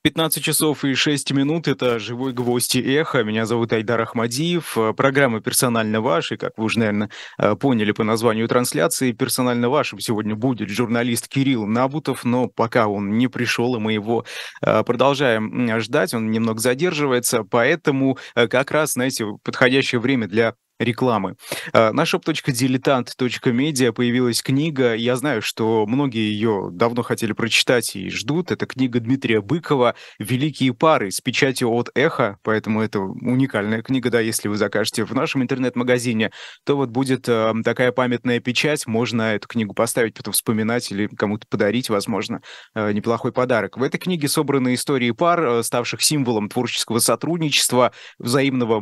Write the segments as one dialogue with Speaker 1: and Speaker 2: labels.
Speaker 1: 15 часов и 6 минут. Это «Живой гвоздь» и «Эхо». Меня зовут Айдар Ахмадиев. Программа «Персонально ваш». И, как вы уже, наверное, поняли по названию трансляции, персонально вашим сегодня будет журналист Кирилл Набутов. Но пока он не пришел, и мы его продолжаем ждать, он немного задерживается. Поэтому как раз, знаете, подходящее время для рекламы. На shop.diletant.media появилась книга. Я знаю, что многие ее давно хотели прочитать и ждут. Это книга Дмитрия Быкова «Великие пары» с печатью от «Эхо». Поэтому это уникальная книга, да, если вы закажете в нашем интернет-магазине, то вот будет такая памятная печать. Можно эту книгу поставить, потом вспоминать или кому-то подарить, возможно, неплохой подарок. В этой книге собраны истории пар, ставших символом творческого сотрудничества, взаимного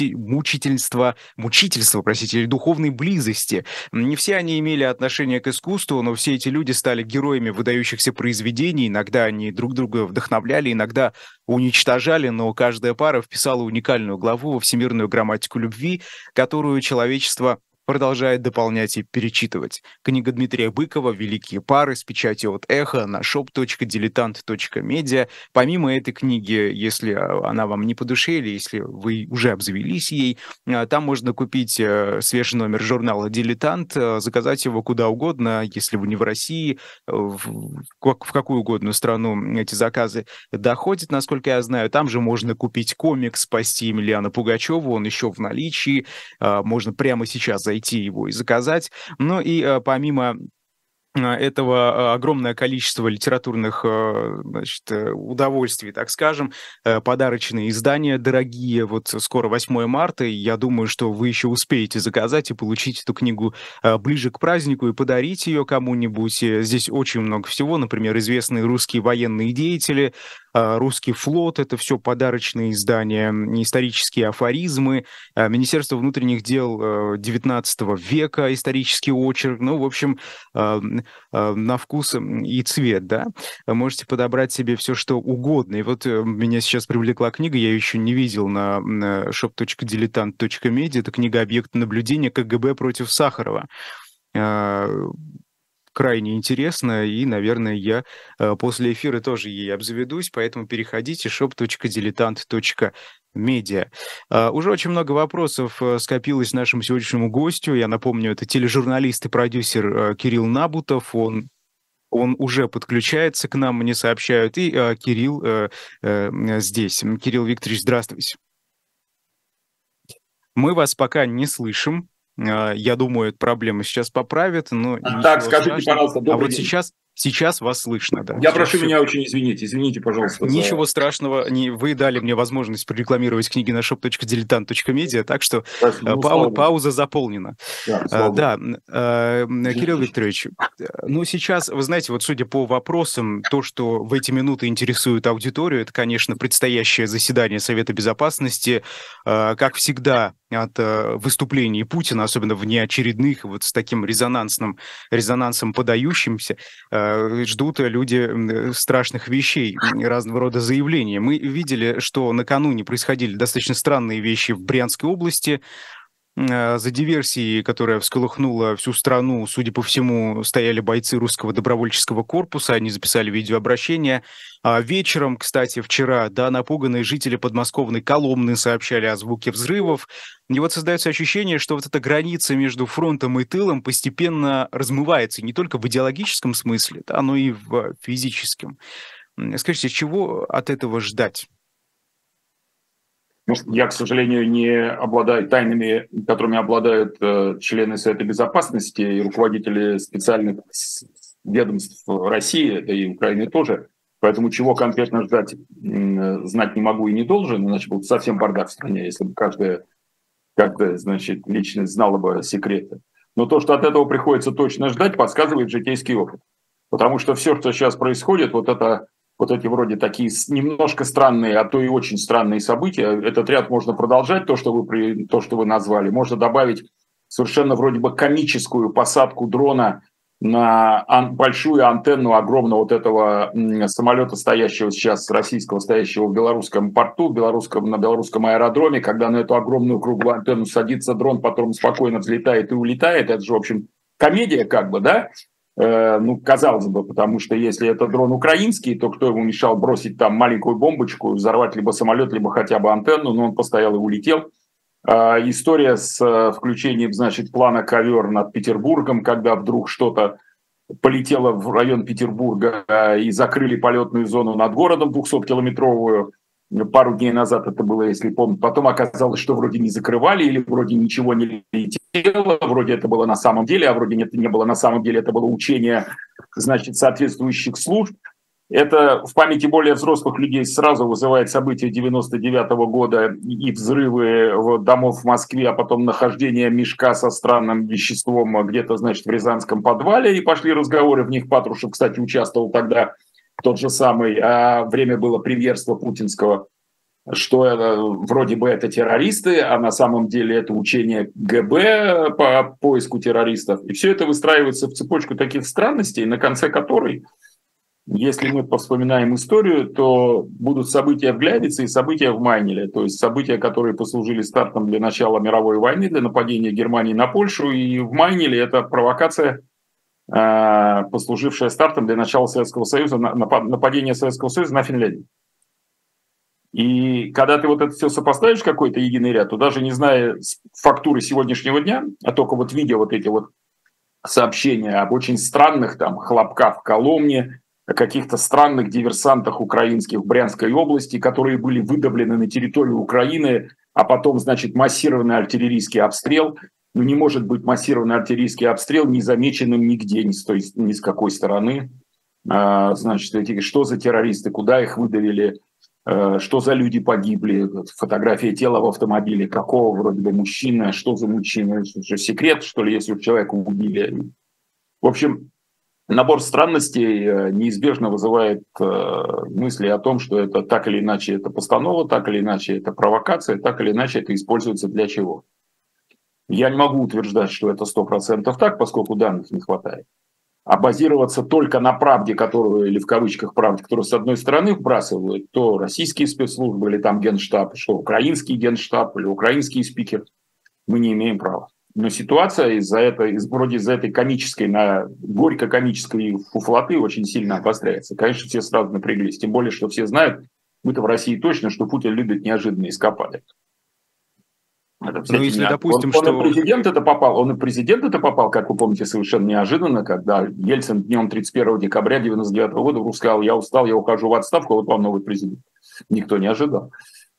Speaker 1: мучительства, простите, или духовной близости. Не все они имели отношение к искусству, но все эти люди стали героями выдающихся произведений. Иногда они друг друга вдохновляли, иногда уничтожали, но каждая пара вписала уникальную главу во всемирную грамматику любви, которую человечество продолжает дополнять и перечитывать. Книга Дмитрия Быкова «Великие пары» с печатью от «Эхо» на shop.diletant.media. Помимо этой книги, если она вам не по душе или если вы уже обзавелись ей, там можно купить свежий номер журнала «Дилетант», заказать его куда угодно, если вы не в России, в какую угодно страну эти заказы доходят, насколько я знаю. Там же можно купить комикс «Спасти Емельяна Пугачева», он еще в наличии, можно прямо сейчас зайти его и заказать. Ну и помимо этого огромное количество литературных, значит, удовольствий, так скажем, подарочные издания дорогие. Вот скоро 8 марта, и я думаю, что вы еще успеете заказать и получить эту книгу ближе к празднику и подарить ее кому-нибудь. Здесь очень много всего, например, известные русские военные деятели, русский флот, это все подарочные издания, исторические афоризмы, Министерство внутренних дел 19 века, исторический очерк, ну, в общем, на вкус и цвет, да, можете подобрать себе все, что угодно. И вот меня сейчас привлекла книга, я ее еще не видел на shop.diletant.media, это книга «Объект наблюдения КГБ против Сахарова». Крайне интересно, и, наверное, я после эфира тоже ей обзаведусь, поэтому переходите shop.diletant.media. Уже очень много вопросов скопилось нашему сегодняшнему гостю. Я напомню, это тележурналист и продюсер Кирилл Набутов. Он уже подключается к нам, мне сообщают, и Кирилл здесь. Кирилл Викторович, здравствуйте. Мы вас пока не слышим. Я думаю, эту проблему сейчас поправят, но
Speaker 2: так, скажите,
Speaker 1: страшного.
Speaker 2: пожалуйста, добрый
Speaker 1: вот
Speaker 2: день.
Speaker 1: сейчас вас слышно, да.
Speaker 2: Я прошу меня очень извинить. Извините, пожалуйста.
Speaker 1: Ничего страшного. Вы дали мне возможность прорекламировать книги на shop.diletant.media, так что пауза заполнена. Да, Кирилл Викторович, ну сейчас, вы знаете, вот судя по вопросам, то, что в эти минуты интересует аудиторию, это, конечно, предстоящее заседание Совета Безопасности. Как всегда, от выступлений Путина, особенно внеочередных, вот с таким резонансом подающимся, ждут люди страшных вещей, разного рода заявления. Мы видели, что накануне происходили достаточно странные вещи в Брянской области. За диверсией, которая всколыхнула всю страну, судя по всему, стояли бойцы русского добровольческого корпуса, они записали видеообращение. Вечером, кстати, вчера, да, напуганные жители подмосковной Коломны сообщали о звуке взрывов. И вот создается ощущение, что вот эта граница между фронтом и тылом постепенно размывается не только в идеологическом смысле, да, но и в физическом. Скажите, чего от этого ждать?
Speaker 2: Я, к сожалению, не обладаю тайнами, которыми обладают члены Совета Безопасности и руководители специальных ведомств России, да и Украины тоже. Поэтому чего конкретно ждать, знать не могу и не должен. Иначе был совсем бардак в стране, если бы каждая значит, личность знала бы секреты. Но то, что от этого приходится точно ждать, подсказывает житейский опыт. Потому что все, что сейчас происходит, вот эти вроде такие немножко странные, а то и очень странные события, этот ряд можно продолжать, то, что вы назвали. Можно добавить совершенно вроде бы комическую посадку дрона на большую антенну огромного вот этого самолета, стоящего сейчас, российского, стоящего в белорусском порту, на белорусском аэродроме, когда на эту огромную круглую антенну садится дрон, потом спокойно взлетает и улетает. Это же, в общем, комедия как бы, да? ну, казалось бы, потому что если это дрон украинский, то кто ему мешал бросить там маленькую бомбочку, взорвать либо самолет, либо хотя бы антенну, но он постоял и улетел. История с включением, значит, плана «Ковер» над Петербургом, когда вдруг что-то полетело в район Петербурга и закрыли полетную зону над городом 200-километровую. Пару дней назад это было, если помните. Потом оказалось, что вроде не закрывали или вроде ничего не летело, вроде это было на самом деле, а вроде нет, не было на самом деле, это было учение, значит, соответствующих служб. Это в памяти более взрослых людей сразу вызывает события 99-го года и взрывы домов в Москве, а потом нахождение мешка со странным веществом где-то, значит, в Рязанском подвале, и пошли разговоры, в них Патрушев, кстати, участвовал тогда, тот же самый, а время было премьерства путинского, что вроде бы это террористы, а на самом деле это учение ГБ по поиску террористов. И все это выстраивается в цепочку таких странностей, на конце которой, если мы вспоминаем историю, то будут события в Глявице и события в Майнеле. То есть события, которые послужили стартом для начала мировой войны, для нападения Германии на Польшу. И в Майнеле это провокация, послужившая стартом для начала Советского Союза, нападения Советского Союза на Финляндию. И когда ты вот это все сопоставишь в какой-то единый ряд, то даже не зная фактуры сегодняшнего дня, а только вот видя вот эти вот сообщения об очень странных там хлопках в Коломне, о каких-то странных диверсантах украинских в Брянской области, которые были выдавлены на территорию Украины, а потом, значит, массированный артиллерийский обстрел. Ну, не может быть массированный артиллерийский обстрел незамеченным нигде, ни с какой стороны. Значит, что за террористы, куда их выдавили, что за люди погибли, фотография тела в автомобиле, какого вроде бы мужчины, что за мужчина, что секрет, что ли, если человека убили. В общем, набор странностей неизбежно вызывает мысли о том, что это так или иначе это постанова, так или иначе это провокация, так или иначе это используется для чего. Я не могу утверждать, что это 100% так, поскольку данных не хватает. А базироваться только на правде, которую, или в кавычках правде, которую с одной стороны вбрасывают, то российские спецслужбы, или там генштаб, что украинский генштаб, или украинский спикер, мы не имеем права. Но ситуация из-за этой комической, горько-комической фуфлоты очень сильно обостряется. Конечно, все сразу напряглись. Тем более, что все знают, мы-то в России точно, что Путин любит неожиданные эскапады.
Speaker 1: Ну, если, допустим,
Speaker 2: он и президент это попал, как вы помните, совершенно неожиданно, когда Ельцин днем 31 декабря 1999 года вдруг сказал: я устал, я ухожу в отставку, вот вам новый президент. Никто не ожидал.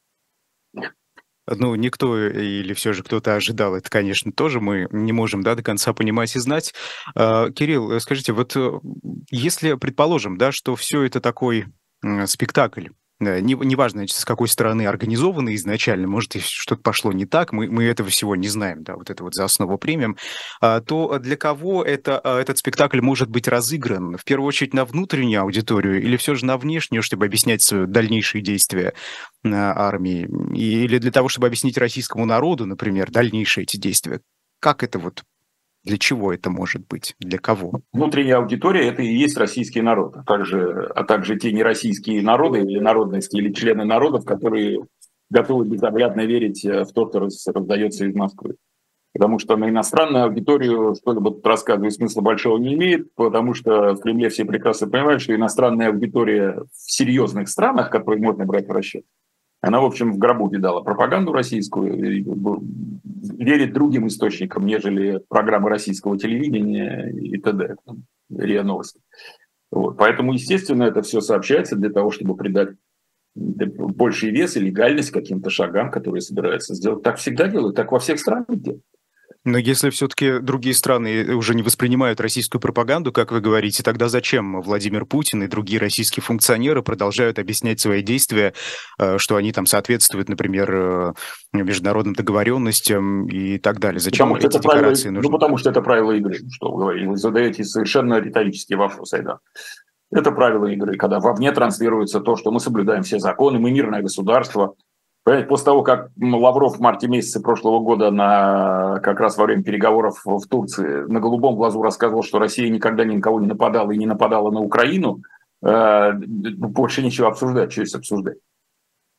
Speaker 1: Ну, никто или все же кто-то ожидал, это, конечно, тоже мы не можем, да, до конца понимать и знать. Кирилл, скажите, вот если предположим, да, что все это такой спектакль, неважно, с какой стороны организовано изначально, может, что-то пошло не так, мы этого всего не знаем, да, вот это вот за основу примем, то для кого этот спектакль может быть разыгран? В первую очередь на внутреннюю аудиторию или все же на внешнюю, чтобы объяснять свои дальнейшие действия армии? Или для того, чтобы объяснить российскому народу, например, дальнейшие эти действия? Как это вот? Для чего это может быть? Для кого?
Speaker 2: Внутренняя аудитория – это и есть российский народ, а также те нероссийские народы или народности, или члены народов, которые готовы безоглядно верить в то, что раздается из Москвы. Потому что на иностранную аудиторию что-либо тут рассказывать смысла большого не имеет, потому что в Кремле все прекрасно понимают, что иностранная аудитория в серьезных странах, которые можно брать в расчет, она, в общем, в гробу видала пропаганду российскую, верит другим источникам, нежели программы российского телевидения и т.д., РИА Новости. Вот. Поэтому, естественно, это все сообщается для того, чтобы придать больший вес и легальность каким-то шагам, которые собираются сделать. Так всегда делают, так во всех странах делают.
Speaker 1: Но если все-таки другие страны уже не воспринимают российскую пропаганду, как вы говорите, тогда зачем Владимир Путин и другие российские функционеры продолжают объяснять свои действия, что они там соответствуют, например, международным договоренностям и так далее? Зачем эти декларации нужны?
Speaker 2: Ну, потому что это правила игры, что вы говорите. Вы задаете совершенно риторические вопросы, Айдар. Это правила игры, когда вовне транслируется то, что мы соблюдаем все законы, мы мирное государство. Понимаете, после того, как Лавров в марте месяце прошлого года как раз во время переговоров в Турции на голубом глазу рассказывал, что Россия никогда ни на кого не нападала и не нападала на Украину, больше нечего обсуждать, что есть обсуждать.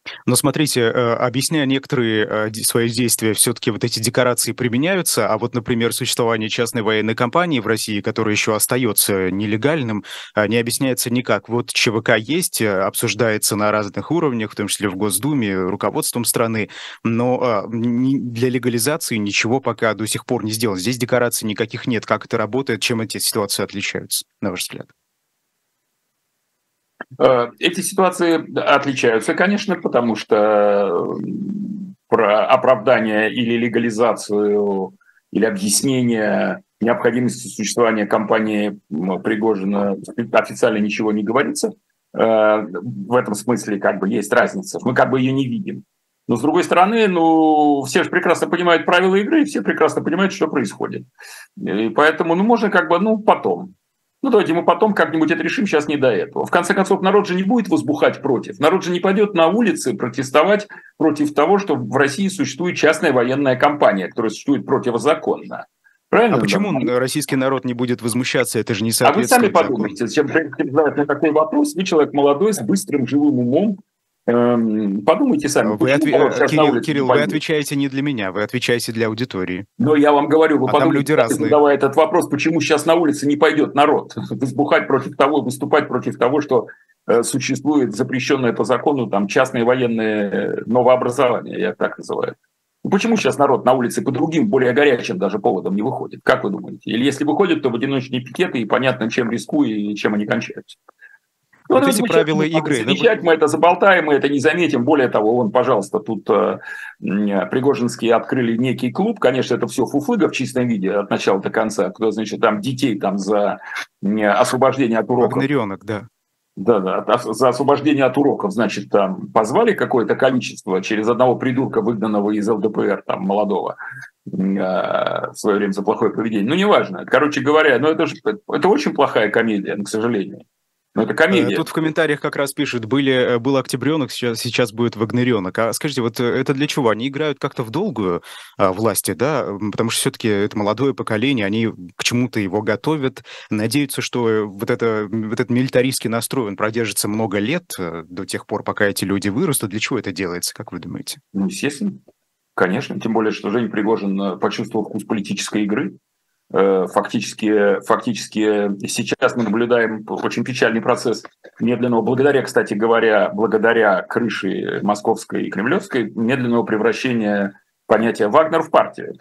Speaker 1: Но смотрите, объясняя некоторые свои действия, все-таки вот эти декорации применяются, а вот, например, существование частной военной компании в России, которая еще остается нелегальным, не объясняется никак. Вот ЧВК есть, обсуждается на разных уровнях, в том числе в Госдуме, руководством страны, но для легализации ничего пока до сих пор не сделано. Здесь декораций никаких нет. Как это работает, чем эти ситуации отличаются, на ваш взгляд?
Speaker 2: Эти ситуации отличаются, конечно, потому что про оправдание или легализацию, или объяснение необходимости существования компании Пригожина официально ничего не говорится. В этом смысле как бы есть разница. Мы как бы ее не видим. Но с другой стороны, все же прекрасно понимают правила игры, и все прекрасно понимают, что происходит. И поэтому, можно как бы, потом. Давайте мы потом как-нибудь это решим, сейчас не до этого. В конце концов, народ же не будет возбухать против. Народ же не пойдет на улицы протестовать против того, что в России существует частная военная компания, которая существует противозаконно. Правильно?
Speaker 1: А почему российский народ не будет возмущаться? Это же не
Speaker 2: А вы сами
Speaker 1: соответствует закону.
Speaker 2: подумайте, зачем задать на такой вопрос? Вы человек молодой, с быстрым, живым умом. Подумайте сами.
Speaker 1: Кирилл, вы отвечаете не для меня, вы отвечаете для аудитории.
Speaker 2: Но я вам говорю, вы подумайте, задавая этот вопрос, почему сейчас на улице не пойдет народ выступать против того, что существует запрещенное по закону частные военные новообразования, я так называю. Почему сейчас народ на улице по другим, более горячим даже поводам не выходит? Как вы думаете? Или если выходит, то в одиночные пикеты, и понятно, чем рискуя и чем они кончаются.
Speaker 1: Вот эти правила игры.
Speaker 2: Замечать, мы это заболтаем, мы это не заметим. Более того, пожалуйста, тут Пригожинские открыли некий клуб. Конечно, это все фуфыга в чистом виде от начала до конца. Кто, значит, там детей за освобождение от уроков.
Speaker 1: Вагнеренок, да.
Speaker 2: Да, за освобождение от уроков, значит, там позвали какое-то количество через одного придурка, выгнанного из ЛДПР, молодого, в свое время за плохое поведение. Неважно. Короче говоря, это очень плохая комедия, к сожалению. Но это комедия.
Speaker 1: Тут в комментариях как раз пишут, был октябренок, сейчас будет вагнеренок. А скажите, вот это для чего? Они играют как-то в долгую власти, да? Потому что все-таки это молодое поколение, они к чему-то его готовят, надеются, что вот этот милитаристский настрой, он продержится много лет, до тех пор, пока эти люди вырастут. Для чего это делается, как вы думаете?
Speaker 2: Естественно. Конечно. Тем более, что Женя Пригожин почувствовал вкус политической игры. Фактически сейчас мы наблюдаем очень печальный процесс медленного, кстати говоря, благодаря крыше московской и кремлевской, медленного превращения понятия «Вагнер» в партию.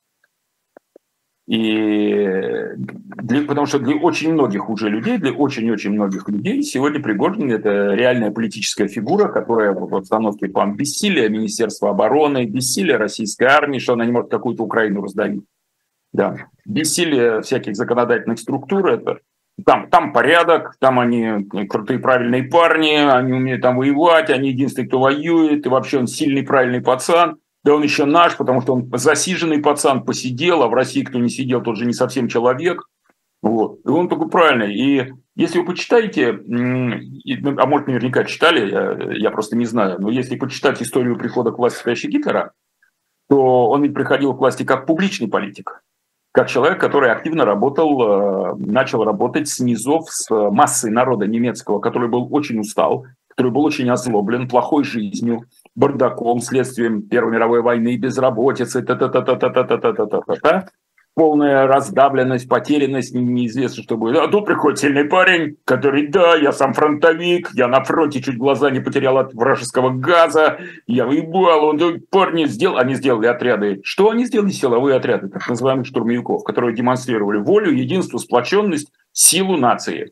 Speaker 2: Потому что для очень многих уже людей, для очень-очень многих людей сегодня Пригожин – это реальная политическая фигура, которая в обстановке бессилия Министерства обороны, бессилия российской армии, что она не может какую-то Украину раздавить. Да. Бессилие всяких законодательных структур, это там порядок, там они крутые правильные парни, они умеют воевать, они единственные, кто воюет, и вообще он сильный правильный пацан, да он еще наш, потому что он засиженный пацан, посидел, а в России кто не сидел, тот же не совсем человек. Вот. И он такой правильный. И если вы почитаете, а может наверняка читали, я просто не знаю, но если почитать историю прихода к власти Гитлера, то он ведь приходил к власти как публичный политик. Как человек, который активно начал работать с низов, с массой народа немецкого, который был очень устал, который был очень озлоблен плохой жизнью, бардаком, следствием Первой мировой войны, безработицы, полная раздавленность, потерянность, неизвестно, что будет. А тут приходит сильный парень, который, да, я сам фронтовик, я на фронте чуть глаза не потерял от вражеского газа, я выебал, парни они сделали отряды. Что они сделали? Силовые отряды, так называемых штурмовиков, которые демонстрировали волю, единство, сплоченность, силу нации.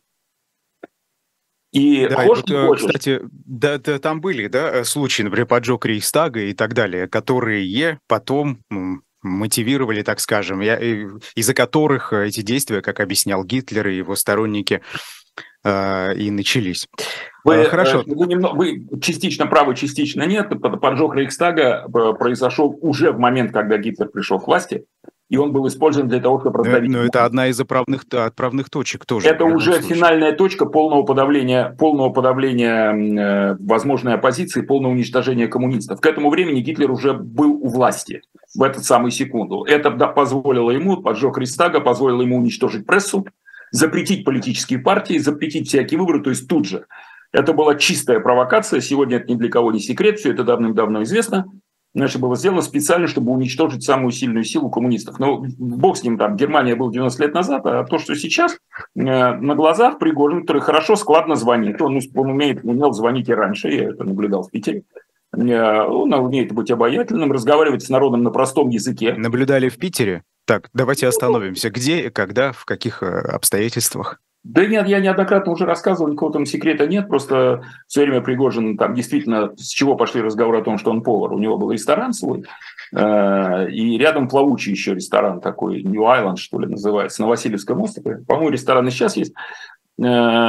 Speaker 2: И
Speaker 1: да, кстати, да, там были случаи, например, поджог Рейхстага и так далее, которые потом мотивировали, так скажем, из-за которых эти действия, как объяснял Гитлер и его сторонники, и начались.
Speaker 2: Хорошо. Вы частично правы, частично нет. Поджог Рейхстага произошел уже в момент, когда Гитлер пришел к власти, и он был использован для того, чтобы раздавить...
Speaker 1: Но это одна из отправных точек тоже.
Speaker 2: Это уже финальная точка полного подавления возможной оппозиции, полного уничтожения коммунистов. К этому времени Гитлер уже был у власти в эту самую секунду. Это позволило ему, поджог Рейхстага, позволило ему уничтожить прессу, запретить политические партии, запретить всякие выборы, то есть тут же. Это была чистая провокация, сегодня это ни для кого не секрет, все это давным-давно известно. Значит, было сделано специально, чтобы уничтожить самую сильную силу коммунистов. Но бог с ним, там, Германия была 90 лет назад, а то, что сейчас на глазах Пригожин, который хорошо, складно звонит, он умел звонить и раньше, я это наблюдал в Питере, он умеет быть обаятельным, разговаривать с народом на простом языке.
Speaker 1: Наблюдали в Питере? Так, давайте остановимся. Где, когда, в каких обстоятельствах?
Speaker 2: Да нет, я неоднократно уже рассказывал, никакого там секрета нет, просто все время Пригожин, там действительно, с чего пошли разговоры о том, что он повар, у него был ресторан свой, и рядом плавучий еще ресторан такой, New Island, что ли, называется, на Васильевском острове, по-моему, ресторан и сейчас есть, и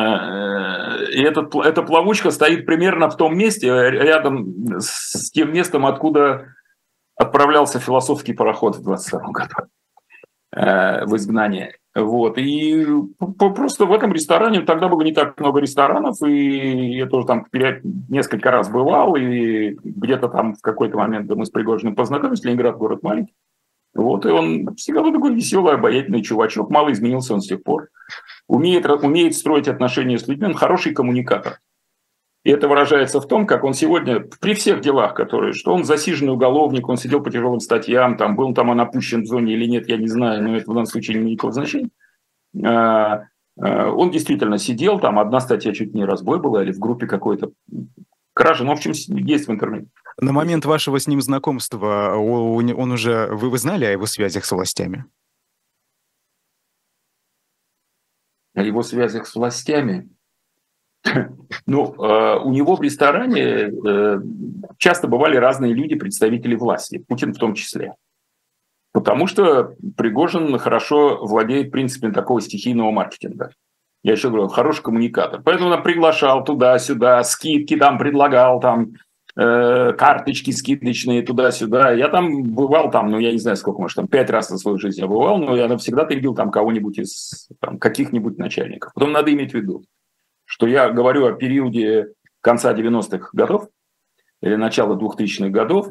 Speaker 2: эта плавучка стоит примерно в том месте, рядом с тем местом, откуда отправлялся философский пароход в 22 году в изгнание. Вот. И просто в этом ресторане, тогда было не так много ресторанов, и я тоже там несколько раз бывал, и где-то там в какой-то момент мы с Пригожиным познакомились, Ленинград город маленький. Вот, и он всегда был такой веселый, обаятельный чувачок, мало изменился он с тех пор. Умеет строить отношения с людьми, он хороший коммуникатор. И это выражается в том, как он сегодня, при всех делах, которые, что он засиженный уголовник, он сидел по тяжелым статьям, там, был там он опущен в зоне или нет, я не знаю, но это в данном случае не имеет никакого значения. Он действительно сидел, там одна статья чуть не разбой была, или в группе какой-то кражи, ну, в общем, есть в интернете.
Speaker 1: На момент вашего с ним знакомства он уже, вы знали о его связях с властями?
Speaker 2: О его связях с властями? Ну, у него в ресторане часто бывали разные люди, представители власти, Путин в том числе. Потому что Пригожин хорошо владеет принципами такого стихийного маркетинга. Я еще говорю, он хороший коммуникатор. Поэтому он приглашал туда-сюда, скидки там предлагал, там карточки скидочные туда-сюда. Я там бывал, там, ну, я не знаю, сколько, может, там 5 раз за свою жизнь я бывал, но я всегда-то видел там кого-нибудь из там, каких-нибудь начальников. Потом надо иметь в виду, что я говорю о периоде конца 90-х годов или начала 2000-х годов,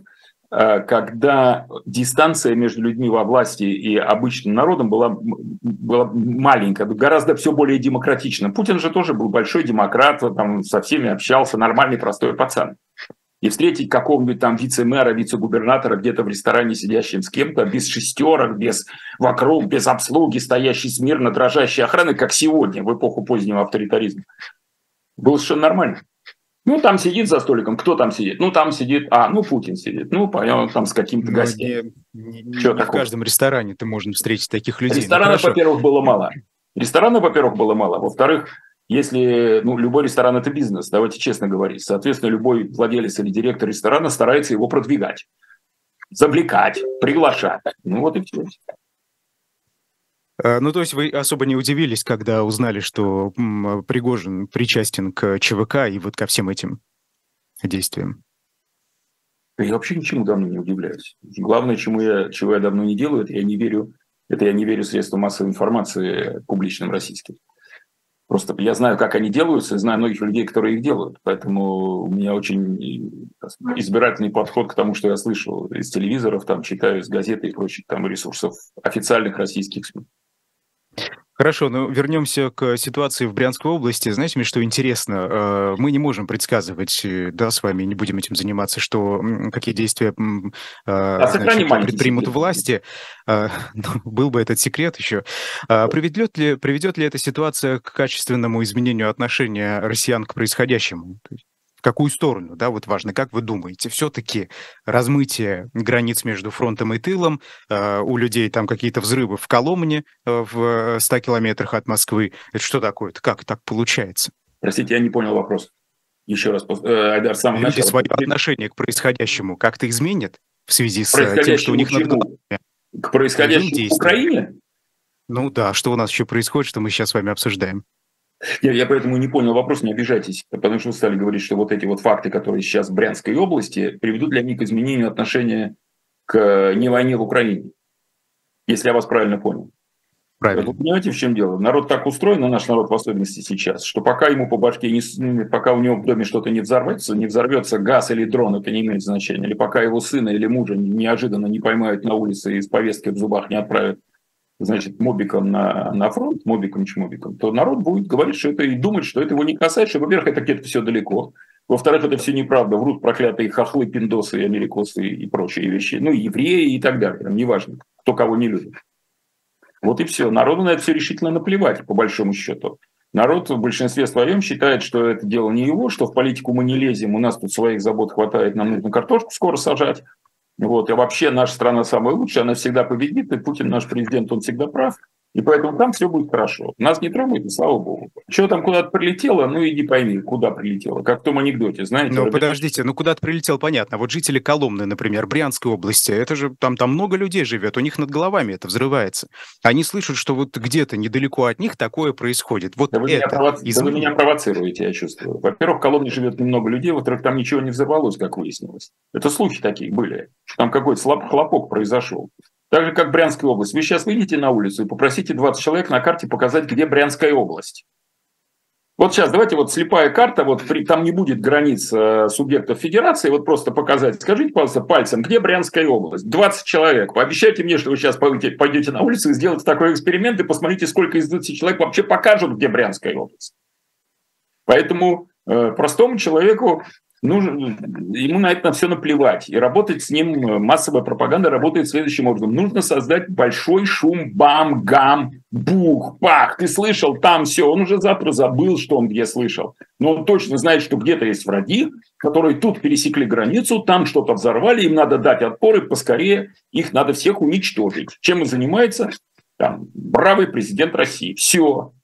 Speaker 2: когда дистанция между людьми во власти и обычным народом была маленькая, гораздо все более демократична. Путин же тоже был большой демократ, там, со всеми общался, нормальный простой пацан. И встретить какого-нибудь там вице-мэра, вице-губернатора где-то в ресторане, сидящим с кем-то, без шестерок, без вокруг, без обслуги, стоящей смирно, дрожащей охраны, как сегодня, в эпоху позднего авторитаризма, было совершенно нормально. Ну, там сидит за столиком. Кто там сидит? Ну, там сидит... Путин сидит. Ну, понятно, там с каким-то гостем.
Speaker 1: Не в каждом ресторане ты можно встретить таких людей.
Speaker 2: Ресторанов, во-первых, было мало. Во-вторых, если... любой ресторан – это бизнес, давайте честно говорить. Соответственно, любой владелец или директор ресторана старается его продвигать, завлекать, приглашать. Ну, вот и все.
Speaker 1: Ну, то есть вы особо не удивились, когда узнали, что Пригожин причастен к ЧВК и вот ко всем этим действиям?
Speaker 2: Я вообще ничему давно не удивляюсь. Главное, чего я давно не делаю, это я не верю средствам массовой информации публичным российским. Просто я знаю, как они делаются, и знаю многих людей, которые их делают. Поэтому у меня очень избирательный подход к тому, что я слышу из телевизоров, там, читаю из газеты и прочих там ресурсов официальных российских СМИ.
Speaker 1: Хорошо, но вернемся к ситуации в Брянской области. Знаете, мне что интересно, мы не можем предсказывать, да, с вами не будем этим заниматься, какие действия предпримут власти. Был бы этот секрет еще. Приведет ли эта ситуация к качественному изменению отношения россиян к происходящему? В какую сторону, да, вот важно, как вы думаете, все-таки размытие границ между фронтом и тылом, у людей там какие-то взрывы в Коломне в 100 километрах от Москвы, это что такое-то, как так получается?
Speaker 2: Простите, я не понял вопрос. Еще раз, Айдар, с самого начала.
Speaker 1: Свое отношение к происходящему как-то изменят в связи с тем, что у них над головой?
Speaker 2: К происходящему в Украине?
Speaker 1: Ну да, что у нас еще происходит, что мы сейчас с вами обсуждаем?
Speaker 2: Я поэтому не понял вопрос, не обижайтесь, потому что вы стали говорить, что вот эти вот факты, которые сейчас в Брянской области, приведут для них к изменению отношения к не войне в Украине, если я вас правильно понял.
Speaker 1: Правильно.
Speaker 2: Вы понимаете, в чем дело? Народ так устроен, наш народ в особенности сейчас, что пока ему по башке, пока у него в доме что-то не взорвется газ или дрон, это не имеет значения, или пока его сына или мужа неожиданно не поймают на улице и с повесткой в зубах не отправят значит, мобиком на фронт, мобиком-чмобиком, то народ будет говорить, что это и думать, что это его не касается, что, во-первых, это где-то все далеко, во-вторых, это все неправда, врут проклятые хохлы, пиндосы, америкосы и прочие вещи, ну, евреи и так далее, неважно, кто кого не любит. Вот и все. Народу на это все решительно наплевать, по большому счету. Народ в большинстве своем считает, что это дело не его, что в политику мы не лезем, у нас тут своих забот хватает, нам нужно картошку скоро сажать. Вот. И вообще наша страна самая лучшая, она всегда победит, и Путин наш президент, он всегда прав. И поэтому там все будет хорошо. Нас не трогают, и слава богу. Что там куда-то прилетело, ну иди пойми, куда прилетело. Как в том анекдоте, знаете.
Speaker 1: Ну, подождите, ну куда-то прилетел, понятно. Вот жители Коломны, например, Брянской области, это же там много людей живет, у них над головами это взрывается. Они слышат, что вот где-то недалеко от них такое происходит. Вот
Speaker 2: да вы,
Speaker 1: это
Speaker 2: вы меня провоцируете, я чувствую. Во-первых, в Коломне живет немного людей, во-вторых, там ничего не взорвалось, как выяснилось. Это слухи такие были. Там какой-то хлопок произошел. Так же, как Брянская область. Вы сейчас выйдете на улицу и попросите 20 человек на карте показать, где Брянская область. Вот сейчас давайте вот слепая карта, вот там не будет границ субъектов федерации, вот просто показать. Скажите, пожалуйста, пальцем, где Брянская область? 20 человек. Пообещайте мне, что вы сейчас пойдете на улицу и сделаете такой эксперимент, и посмотрите, сколько из 20 человек вообще покажут, где Брянская область. Поэтому простому человеку ему на это все наплевать. И работать с ним, массовая пропаганда работает следующим образом. Нужно создать большой шум, бам, гам, бух, пах. Ты слышал, там все. Он уже завтра забыл, что он где слышал. Но он точно знает, что где-то есть враги, которые тут пересекли границу, там что-то взорвали, им надо дать отпор, и поскорее их надо всех уничтожить. Чем и занимается там бравый президент России. Все.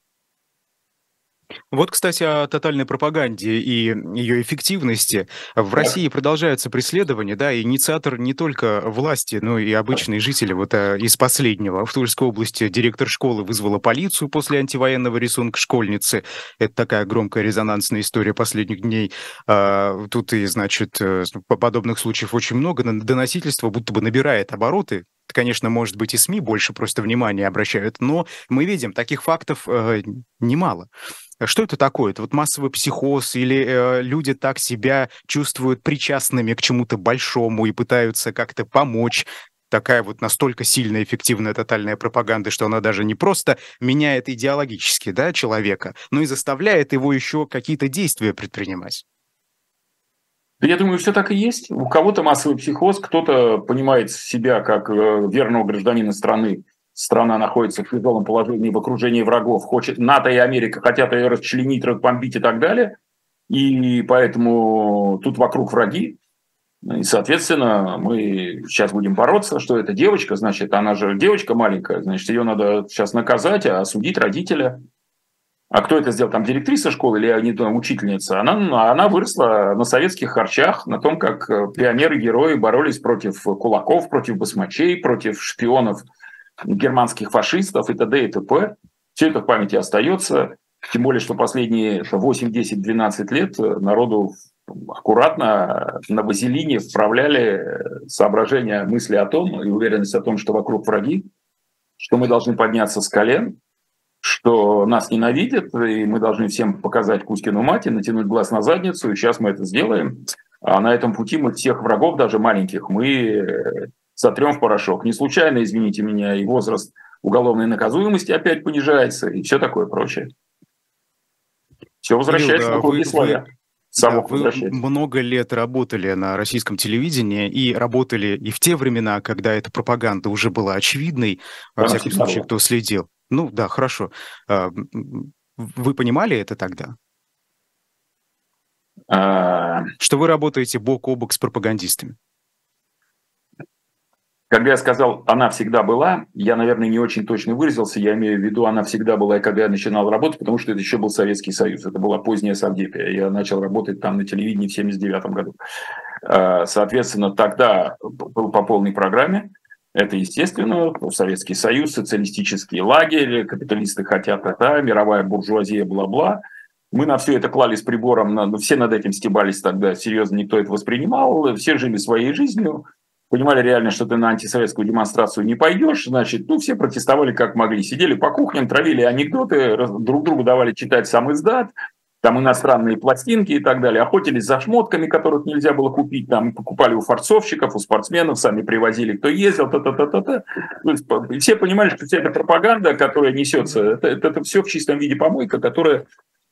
Speaker 1: Вот, кстати, о тотальной пропаганде и ее эффективности. В России продолжаются преследования, да, и инициатор не только власти, но и обычные жители. Вот из последнего. В Тульской области директор школы вызвала полицию после антивоенного рисунка школьницы. Это такая громкая резонансная история последних дней. Тут и, значит, подобных случаев очень много. Доносительство будто бы набирает обороты. Конечно, может быть, и СМИ больше просто внимания обращают, но мы видим, таких фактов немало. Что это такое? Это вот массовый психоз или люди так себя чувствуют причастными к чему-то большому и пытаются как-то помочь? Такая вот настолько сильная, эффективная тотальная пропаганда, что она даже не просто меняет идеологически, да, человека, но и заставляет его еще какие-то действия предпринимать.
Speaker 2: Я думаю, все так и есть. У кого-то массовый психоз, кто-то понимает себя как верного гражданина страны. Страна находится в тяжелом положении в окружении врагов. НАТО и Америка хотят ее расчленить, разбомбить и так далее. И поэтому тут вокруг враги. И, соответственно, мы сейчас будем бороться, что эта девочка, значит, она же девочка маленькая, значит, ее надо сейчас наказать, осудить родителя. А кто это сделал? Там директриса школы или учительница? Она выросла на советских харчах, на том, как пионеры-герои боролись против кулаков, против басмачей, против шпионов германских фашистов и т.д. и т.п. Все это в памяти остается. Тем более, что последние 8, 10, 12 лет народу аккуратно на вазелине вправляли соображения, мысли о том и уверенность о том, что вокруг враги, что мы должны подняться с колен, что нас ненавидят, и мы должны всем показать Кузькину мать и натянуть глаз на задницу, и сейчас мы это сделаем. А на этом пути мы всех врагов, даже маленьких, мы сотрем в порошок. Не случайно, извините меня, и возраст уголовной наказуемости опять понижается, и все такое прочее. Все возвращается на круги своя.
Speaker 1: Вы много лет работали на российском телевидении и работали и в те времена, когда эта пропаганда уже была очевидной, во всяком случае, кто следил. Ну да, хорошо. Вы понимали это тогда? Что вы работаете бок о бок с пропагандистами?
Speaker 2: Когда я сказал, она всегда была, я, наверное, не очень точно выразился, я имею в виду, она всегда была, и когда я начинал работать, потому что это еще был Советский Союз, это была поздняя Совдепия, я начал работать там на телевидении в 1979 году. Соответственно, тогда был по полной программе, это, естественно, Советский Союз, социалистический лагерь, капиталисты хотят это, мировая буржуазия, бла-бла. Мы на все это клали с прибором, все над этим стебались тогда, серьезно никто это воспринимал, все жили своей жизнью, понимали реально, что ты на антисоветскую демонстрацию не пойдешь, значит, все протестовали как могли. Сидели по кухням, травили анекдоты, друг другу давали читать сам издат, там иностранные пластинки и так далее, охотились за шмотками, которых нельзя было купить, там покупали у форцовщиков, у спортсменов, сами привозили, кто ездил, та-та-та-та-та. То есть все понимали, что вся эта пропаганда, которая несется, это все в чистом виде помойка, которой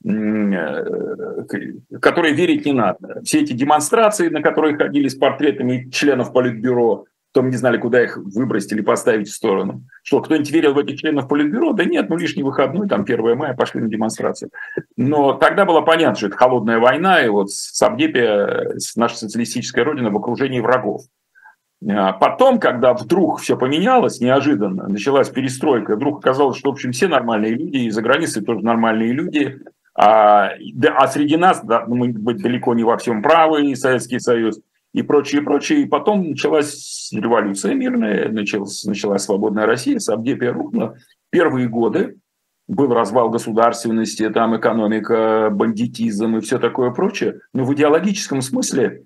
Speaker 2: верить не надо. Все эти демонстрации, на которые ходили с портретами членов Политбюро, потом не знали, куда их выбросить или поставить в сторону. Что, кто-нибудь верил в этих членов Политбюро? Да нет, лишний выходной, там 1 мая, пошли на демонстрацию. Но тогда было понятно, что это холодная война, и вот Совдепе, наша социалистическая родина, в окружении врагов. Потом, когда вдруг все поменялось, неожиданно, началась перестройка, вдруг оказалось, что, в общем, все нормальные люди, и за границей тоже нормальные люди, а среди нас, да, мы быть далеко не во всем правы, и Советский Союз, и прочее, прочее. И потом началась революция мирная, началась свободная Россия, Совдепе рухнула. Первые годы был развал государственности, там экономика, бандитизм и все такое прочее. Но в идеологическом смысле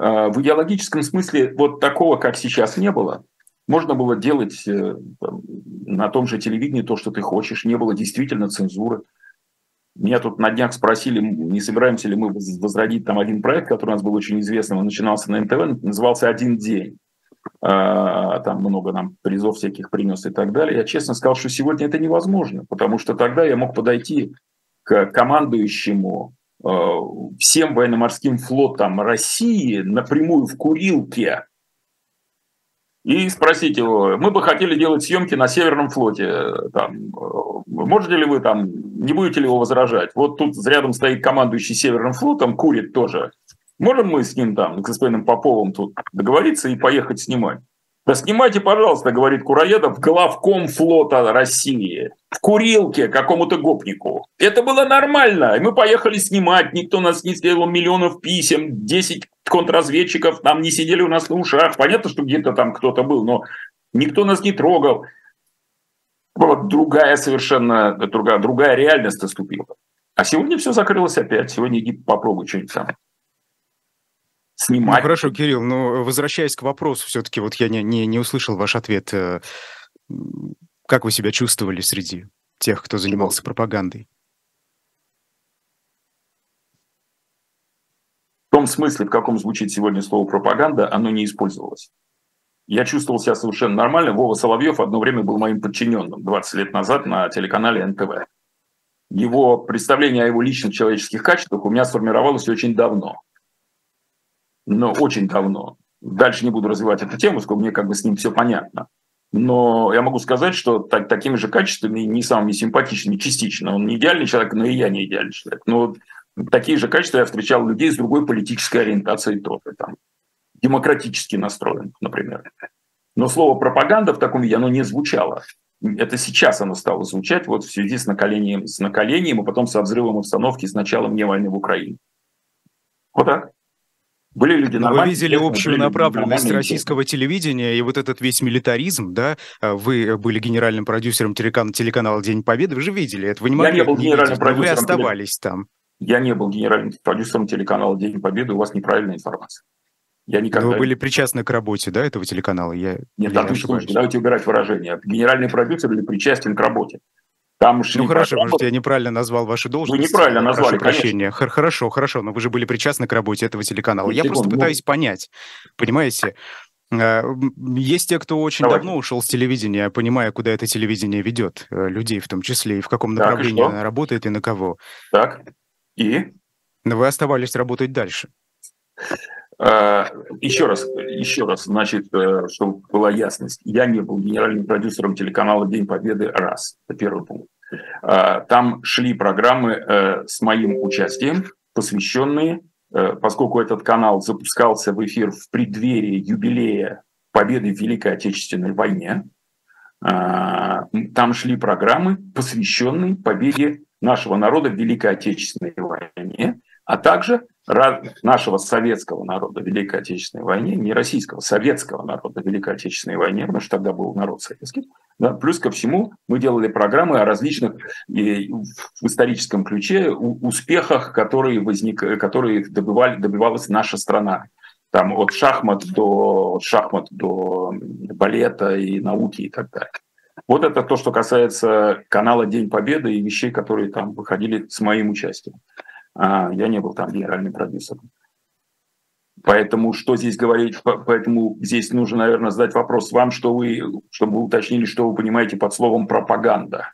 Speaker 2: вот такого, как сейчас, не было. Можно было делать на том же телевидении то, что ты хочешь. Не было действительно цензуры. Меня тут на днях спросили, не собираемся ли мы возродить там один проект, который у нас был очень известным, он начинался на НТВ, назывался «Один день». Там много нам призов всяких принес и так далее. Я честно сказал, что сегодня это невозможно, потому что тогда я мог подойти к командующему всем военно-морским флотом России напрямую в курилке и спросить его: мы бы хотели делать съемки на Северном флоте, там, можете ли вы там, не будете ли его возражать? Вот тут рядом стоит командующий Северным флотом, курит тоже. Можем мы с ним там, с господином Поповым тут договориться и поехать снимать? Да снимайте, пожалуйста, говорит Кураедов, главком флота России. В курилке какому-то гопнику. Это было нормально. И мы поехали снимать. Никто нас не сделал, миллионов писем, 10 контрразведчиков там не сидели у нас на ушах. Понятно, что где-то там кто-то был, но никто нас не трогал. Была другая реальность наступила. А сегодня все закрылось опять. Сегодня иди попробуй что-нибудь там снимать.
Speaker 1: Ну, хорошо, Кирилл, но возвращаясь к вопросу, все-таки вот я не услышал ваш ответ. Как вы себя чувствовали среди тех, кто занимался пропагандой?
Speaker 2: В том смысле, в каком звучит сегодня слово «пропаганда», оно не использовалось. Я чувствовал себя совершенно нормально. Вова Соловьев одно время был моим подчиненным 20 лет назад на телеканале НТВ. Его представление о его личных человеческих качествах у меня сформировалось очень давно. Но очень давно. Дальше не буду развивать эту тему, сколько мне как бы с ним все понятно. Но я могу сказать, что такими же качествами, не самыми симпатичными, частично. Он не идеальный человек, но и я не идеальный человек. Но такие же качества я встречал у людей с другой политической ориентацией тоже. Там, демократически настроен, например. Но слово «пропаганда» в таком виде, оно не звучало. Это сейчас оно стало звучать вот в связи с накалением, и потом со взрывом обстановки с началом войны в Украине. Вот так. Были люди нормальные.
Speaker 1: Вы видели общую направленность российского телевидения и вот этот весь милитаризм, да? Вы были генеральным продюсером телеканала «День Победы», вы же видели это, вы не могли
Speaker 2: Я не был генеральным продюсером.
Speaker 1: Вы оставались там.
Speaker 2: Я не был генеральным продюсером телеканала «День Победы», у вас неправильная информация. Я никогда...
Speaker 1: Но вы были причастны к работе, да, этого телеканала?
Speaker 2: Нет, давайте убирать выражение. Генеральный продюсер или причастен к работе. Там
Speaker 1: хорошо, может, я неправильно назвал вашу должность.
Speaker 2: Вы неправильно назвали,
Speaker 1: прощения. Хорошо, но вы же были причастны к работе этого телеканала. Я просто пытаюсь понять, понимаете, есть те, кто очень давно ушел с телевидения, понимая, куда это телевидение ведет, людей в том числе, и в каком направлении она работает и на кого.
Speaker 2: Так, и?
Speaker 1: Но вы оставались работать дальше.
Speaker 2: Еще раз, значит, чтобы была ясность. Я не был генеральным продюсером телеканала «День Победы» раз. Это первый пункт. Там шли программы с моим участием, посвященные, поскольку этот канал запускался в эфир в преддверии юбилея победы в Великой Отечественной войне, там шли программы, посвященные победе нашего народа в Великой Отечественной войне, а также нашего советского народа в Великой Отечественной войне, не российского, советского народа в Великой Отечественной войне, потому что тогда был народ советский. Да, плюс ко всему мы делали программы о различных в историческом ключе успехах, которые добивалась наша страна. Там от шахмат до балета и науки и так далее. Вот это то, что касается канала «День Победы» и вещей, которые там выходили с моим участием. Я не был там генеральным продюсером. Поэтому что здесь говорить? Поэтому здесь нужно, наверное, задать вопрос вам, чтобы вы уточнили, что вы понимаете под словом пропаганда.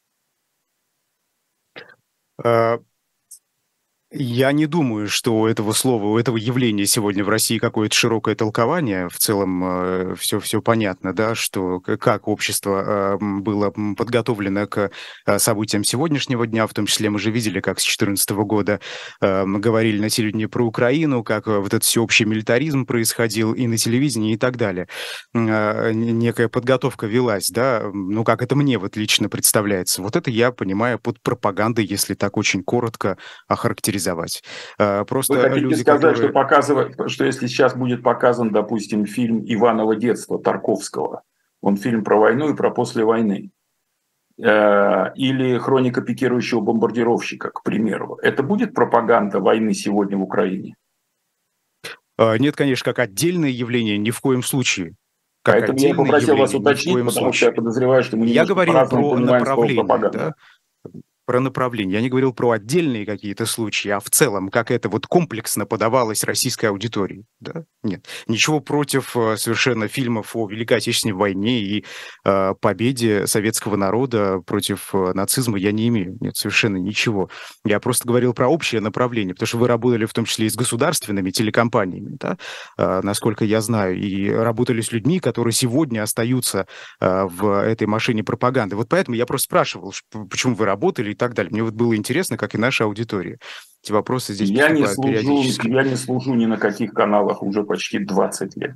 Speaker 1: Я не думаю, что у этого слова, у этого явления сегодня в России какое-то широкое толкование. В целом все понятно, да, что как общество было подготовлено к событиям сегодняшнего дня, в том числе мы же видели, как с 2014 года мы говорили на телевидении про Украину, как вот этот всеобщий милитаризм происходил и на телевидении и так далее. Некая подготовка велась, да, ну как это мне вот лично представляется. Вот это я понимаю под пропагандой, если так очень коротко охарактеризовать. Просто
Speaker 2: вы хотите
Speaker 1: люди,
Speaker 2: сказать,
Speaker 1: которые...
Speaker 2: что если сейчас будет показан, допустим, фильм «Иваново детство» Тарковского, он фильм про войну и про после войны, или «Хроника пикирующего бомбардировщика», к примеру, это будет пропаганда войны сегодня в Украине?
Speaker 1: Нет, конечно, как отдельное явление, ни в коем случае. Как
Speaker 2: Поэтому я попросил вас уточнить, потому что я подозреваю, что мы
Speaker 1: Я
Speaker 2: немножко
Speaker 1: говорил
Speaker 2: по-разному
Speaker 1: про
Speaker 2: понимаем слово
Speaker 1: направление,
Speaker 2: «пропаганда».
Speaker 1: да? Про направление. Я не говорил про отдельные какие-то случаи, а в целом, как это вот комплексно подавалось российской аудитории. Да? Нет. Ничего против совершенно фильмов о Великой Отечественной войне и победе советского народа против нацизма я не имею. Нет, совершенно ничего. Я просто говорил про общее направление, потому что вы работали в том числе и с государственными телекомпаниями, да? Насколько я знаю, и работали с людьми, которые сегодня остаются в этой машине пропаганды. Вот поэтому я просто спрашивал, почему вы работали и так далее. Мне вот было интересно, как и наша аудитория. Эти вопросы здесь поступают периодически.
Speaker 2: Я не служу ни на каких каналах уже почти 20 лет.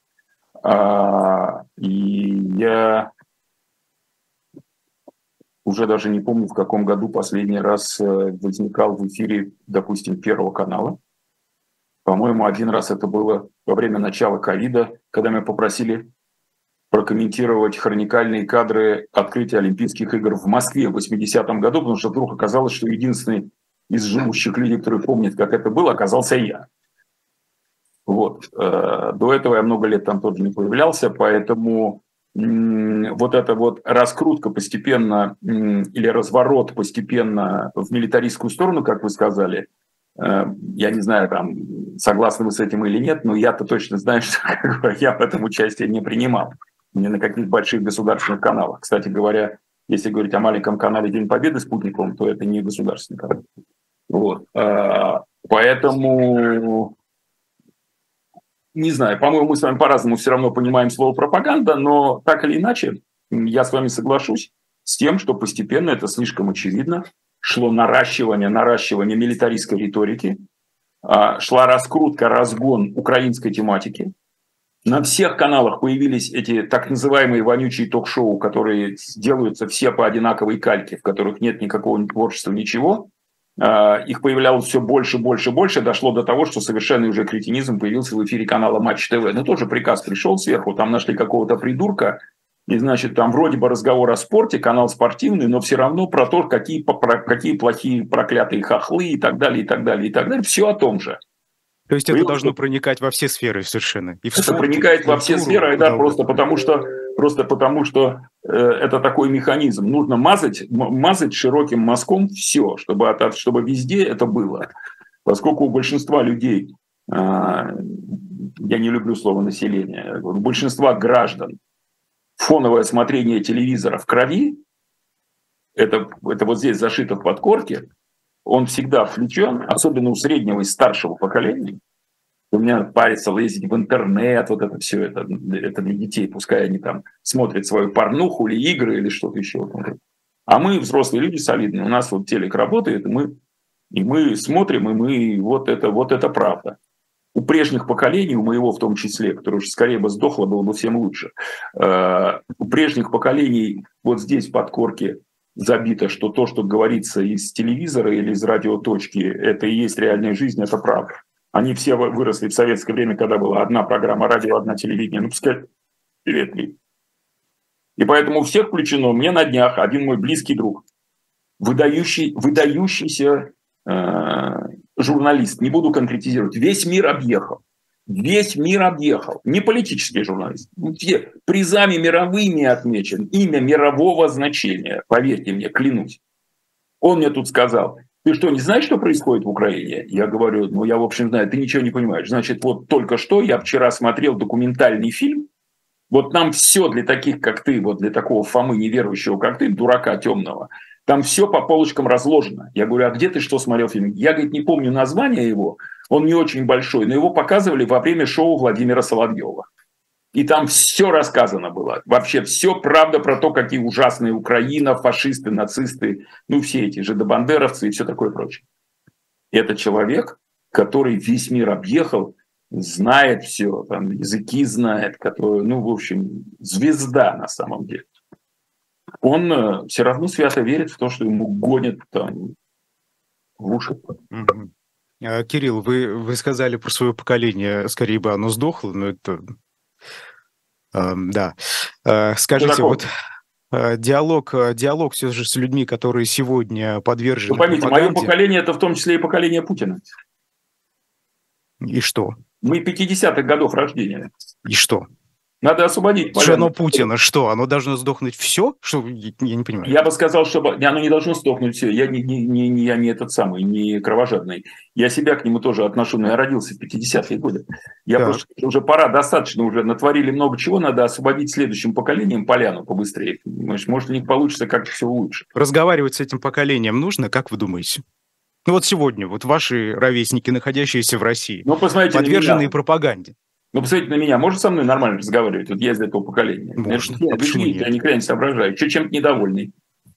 Speaker 2: И я уже даже не помню, в каком году последний раз возникал в эфире, допустим, Первого канала. По-моему, один раз это было во время начала ковида, когда меня попросили прокомментировать хроникальные кадры открытия Олимпийских игр в Москве в 80-м году, потому что вдруг оказалось, что единственный из живущих людей, который помнит, как это было, оказался я. Вот. До этого я много лет там тоже не появлялся, поэтому вот эта вот раскрутка постепенно или разворот постепенно в милитаристскую сторону, как вы сказали, я не знаю, там, согласны вы с этим или нет, но я-то точно знаю, что я в этом участие не принимал. Ни на каких больших государственных каналах. Кстати говоря, если говорить о маленьком канале «День Победы» спутниковом, то это не государственный канал. Вот. Поэтому, не знаю, по-моему, мы с вами по-разному все равно понимаем слово «пропаганда», но так или иначе, я с вами соглашусь с тем, что постепенно, это слишком очевидно, шло наращивание милитаристской риторики, шла раскрутка, разгон украинской тематики. На всех каналах появились эти так называемые вонючие ток-шоу, которые делаются все по одинаковой кальке, в которых нет никакого творчества, ничего. Их появлялось все больше, дошло до того, что совершенный уже кретинизм появился в эфире канала Матч ТВ. Но тоже приказ пришел сверху, там нашли какого-то придурка, и, значит, там вроде бы разговор о спорте, канал спортивный, но все равно про то, какие плохие проклятые хохлы и так далее, и так далее, и так далее. Все о том же.
Speaker 1: То есть это должно проникать во все сферы совершенно? И в
Speaker 2: это
Speaker 1: спорт,
Speaker 2: проникает
Speaker 1: и в культуру,
Speaker 2: во все сферы, да, просто потому что это такой механизм. Нужно мазать широким мазком все, чтобы везде это было. Поскольку у большинства людей, я не люблю слово население, у большинства граждан фоновое смотрение телевизора в крови, это вот здесь зашито в подкорке, он всегда включен, особенно у среднего и старшего поколения. У меня парится лазить в интернет, вот это все, это для детей, пускай они там смотрят свою порнуху или игры или что-то еще. А мы, взрослые люди солидные, у нас вот телек работает, и мы смотрим, и мы вот это правда. У прежних поколений, у моего в том числе, которое уже скорее бы сдохло, было бы всем лучше, у прежних поколений вот здесь в подкорке забито, что то, что говорится из телевизора или из радиоточки, это и есть реальная жизнь, это правда. Они все выросли в советское время, когда была одна программа радио, одна телевидение. Ну, пускай лет ли. И поэтому у всех включено. Мне на днях один мой близкий друг, выдающийся журналист, не буду конкретизировать, весь мир объехал. Не политический журналист. Все призами мировыми отмечен. Имя мирового значения. Поверьте мне, клянусь. Он мне тут сказал: Ты что, не знаешь, что происходит в Украине? Я говорю, ну, я, в общем, знаю, ты ничего не понимаешь. Значит, вот только что я вчера смотрел документальный фильм. Вот нам все для таких, как ты, вот для такого Фомы неверующего, как ты, дурака темного, там все по полочкам разложено. Я говорю, а где ты что смотрел фильм? Я, говорит, не помню название его, он не очень большой, но его показывали во время шоу Владимира Соловьева. И там все рассказано было. Вообще все правда про то, какие ужасные Украина, фашисты, нацисты, ну все эти жидобандеровцы и все такое прочее. Это человек, который весь мир объехал, знает все, там, языки знает, который, ну, в общем, звезда на самом деле. Он все равно свято верит в то, что ему гонят там в уши.
Speaker 1: Кирилл, вы сказали про свое поколение, скорее бы оно сдохло, но это... Да. Скажите, вот диалог все же с людьми, которые сегодня подвержены
Speaker 2: поймите,
Speaker 1: пропаганде.
Speaker 2: мое поколение – это в том числе и поколение Путина.
Speaker 1: И что?
Speaker 2: Мы 50-х годов рождения.
Speaker 1: И что?
Speaker 2: Надо освободить.
Speaker 1: Что оно Путина? Что? Оно должно сдохнуть все? Что? Я не понимаю.
Speaker 2: Я бы сказал, что оно не должно сдохнуть все. Я не этот самый, не кровожадный. Я себя к нему тоже отношу, но я родился в 50-е годы. Я просто уже пора, достаточно уже натворили много чего, надо освободить следующим поколением поляну побыстрее. Может, у них получится как-то все лучше.
Speaker 1: Разговаривать с этим поколением нужно, как вы думаете? Ну вот сегодня, вот ваши ровесники, находящиеся в России, подверженные пропаганде.
Speaker 2: Ну, посмотрите на меня. Может со мной нормально разговаривать? Вот я из этого поколения.
Speaker 1: Можно.
Speaker 2: Я никогда не соображаю. Чем-то недовольный.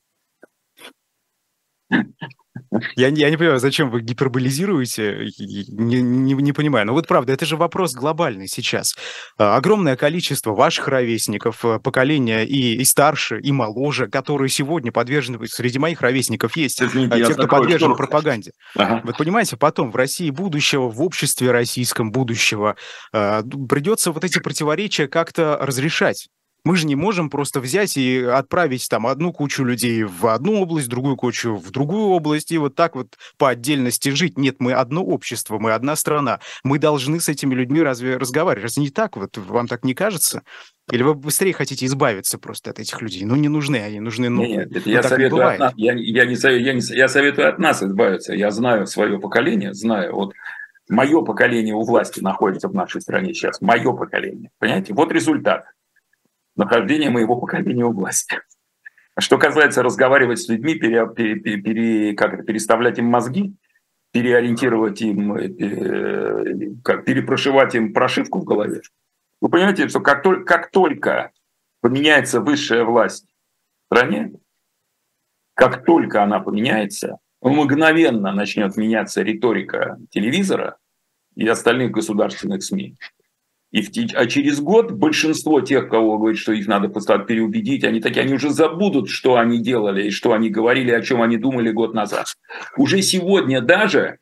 Speaker 1: Я не понимаю, зачем вы гиперболизируете, не понимаю. Но вот правда, это же вопрос глобальный сейчас. Огромное количество ваших ровесников, поколения и старше, и моложе, которые сегодня подвержены, среди моих ровесников есть те, кто подвержен пропаганде.
Speaker 2: Ага.
Speaker 1: Вот понимаете, потом в России будущего, в обществе российском будущего придется вот эти противоречия как-то разрешать. Мы же не можем просто взять и отправить там одну кучу людей в одну область, другую кучу в другую область, и вот так вот по отдельности жить. Нет, мы одно общество, мы одна страна. Мы должны с этими людьми разве разговаривать? Разве не так? Вот вам так не кажется? Или вы быстрее хотите избавиться просто от этих людей? Ну, не нужны они, нужны новые.
Speaker 2: Нет, я советую от нас, я советую от нас избавиться. Я знаю свое поколение, знаю. Вот мое поколение у власти находится в нашей стране сейчас. Мое поколение. Понимаете? Вот результат нахождения моего поколения у власти. Что касается разговаривать с людьми, переставлять им мозги, переориентировать им, перепрошивать им прошивку в голове. Вы понимаете, что как только поменяется высшая власть в стране, как только она поменяется, мгновенно начнет меняться риторика телевизора и остальных государственных СМИ. А через год большинство тех, кого говорит, что их надо переубедить, они уже забудут, что они делали, и что они говорили, о чем они думали год назад. Уже сегодня даже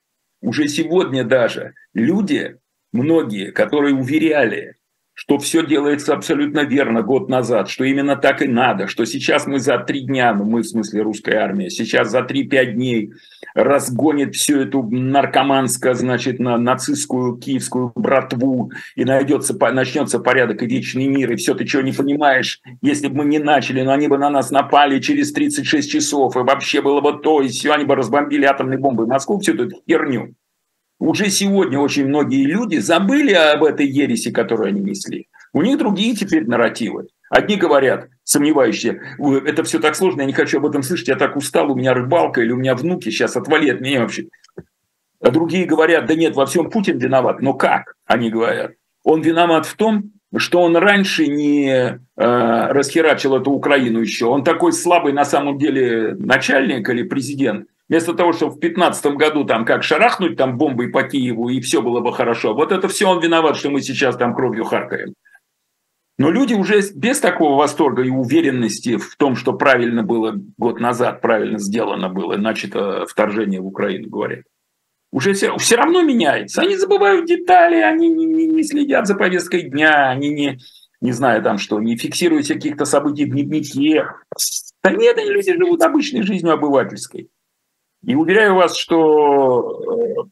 Speaker 2: люди, многие, которые уверяли, что все делается абсолютно верно год назад, что именно так и надо, что сейчас мы за 3 дня, мы в смысле русская армия, сейчас за 3-5 дней разгонит всю эту наркоманскую, значит, нацистскую киевскую братву, и начнется порядок и вечный мир, и все, ты чего не понимаешь, если бы мы не начали, но они бы на нас напали через 36 часов, и вообще было бы то, и все, они бы разбомбили атомной бомбой Москву, всю эту херню. Уже сегодня очень многие люди забыли об этой ереси, которую они несли. У них другие теперь нарративы. Одни говорят, сомневающиеся, это все так сложно, я не хочу об этом слышать, я так устал, у меня рыбалка или у меня внуки, сейчас отвали от меня вообще. А другие говорят, да нет, во всем Путин виноват. Но как, они говорят? Он виноват в том, что он раньше не расхерачил эту Украину еще. Он такой слабый на самом деле начальник или президент. Вместо того, чтобы в 2015 году там как шарахнуть там бомбой по Киеву и все было бы хорошо. Вот это все он виноват, что мы сейчас там кровью харкаем. Но люди уже без такого восторга и уверенности в том, что правильно было год назад, правильно сделано было, начато вторжение в Украину, говорят. Уже все равно меняется. Они забывают детали, они не следят за повесткой дня, они не знаю там что, не фиксируют каких-то событий в дневнике. Да нет, они люди живут обычной жизнью обывательской. И уверяю вас, что в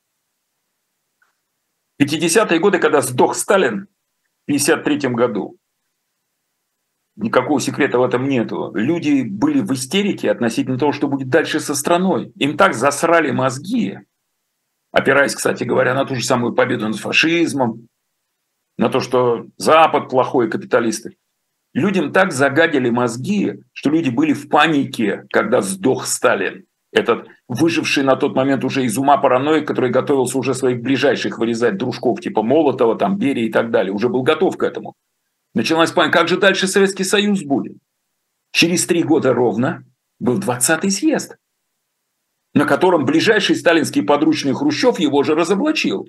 Speaker 2: 50-е годы, когда сдох Сталин в 1953 году, Никакого секрета в этом нету. Люди были в истерике относительно того, что будет дальше со страной. Им так засрали мозги, опираясь, кстати говоря, на ту же самую победу над фашизмом, на то, что Запад плохой, капиталисты. Людям так загадили мозги, что люди были в панике, когда сдох Сталин. Этот выживший на тот момент уже из ума параноик, который готовился уже своих ближайших вырезать дружков, типа Молотова, там, Берии и так далее, уже был готов к этому. Началась паника, как же дальше Советский Союз будет? Через 3 года ровно был 20-й съезд, на котором ближайший сталинский подручный Хрущев его же разоблачил.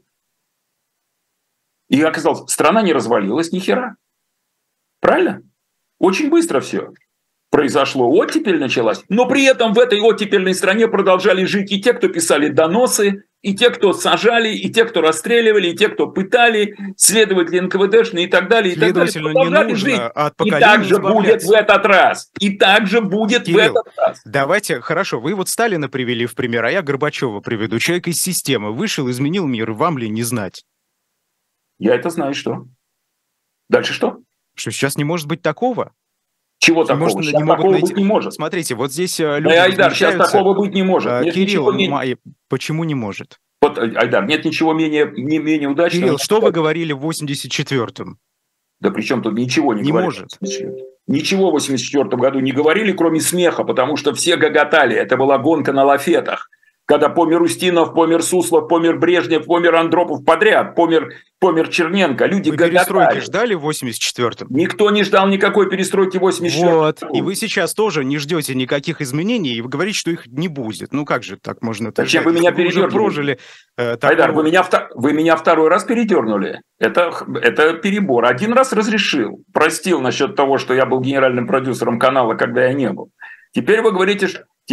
Speaker 2: И оказалось, страна не развалилась ни хера. Правильно? Очень быстро все произошло. Оттепель началась. Но при этом в этой оттепельной стране продолжали жить и те, кто писали доносы, и те, кто сажали, и те, кто расстреливали, и те, кто пытали, следователи НКВДшные и так далее. И так далее. Продолжали
Speaker 1: не
Speaker 2: жить.
Speaker 1: От
Speaker 2: и так же будет в этот раз. И так же будет
Speaker 1: Кирилл,
Speaker 2: в этот раз.
Speaker 1: Давайте, хорошо, вы вот Сталина привели в пример, а я Горбачева приведу. Человек из системы вышел, изменил мир, вам ли не знать?
Speaker 2: Я это знаю, что. Дальше что?
Speaker 1: Что сейчас не может быть такого?
Speaker 2: Чего такого? Сейчас такого быть не может.
Speaker 1: Смотрите, вот здесь люди
Speaker 2: Айдар, сейчас такого быть не может.
Speaker 1: Нет, Кирилл, почему не может?
Speaker 2: Вот, Айдар, нет ничего менее удачного.
Speaker 1: Кирилл, что вы говорили в 84-м?
Speaker 2: Да при чем тут ничего не говорили.
Speaker 1: Может.
Speaker 2: Ничего в 84 году не говорили, кроме смеха, потому что все гоготали. Это была гонка на лафетах. Когда помер Устинов, помер Суслов, помер Брежнев, помер Андропов подряд, помер Черненко. Люди
Speaker 1: вы
Speaker 2: гоготали.
Speaker 1: Перестройки ждали в 84-м?
Speaker 2: Никто не ждал никакой перестройки в 84-м.
Speaker 1: Вот. И вы сейчас тоже не ждете никаких изменений, и вы говорите, что их не будет. Ну как же так можно?
Speaker 2: Зачем вы меня передернули?
Speaker 1: Прожили,
Speaker 2: Айдар, вы меня второй раз передернули. Это перебор. Один раз разрешил. Простил насчет того, что я был генеральным продюсером канала, когда я не был. Теперь вы говорите,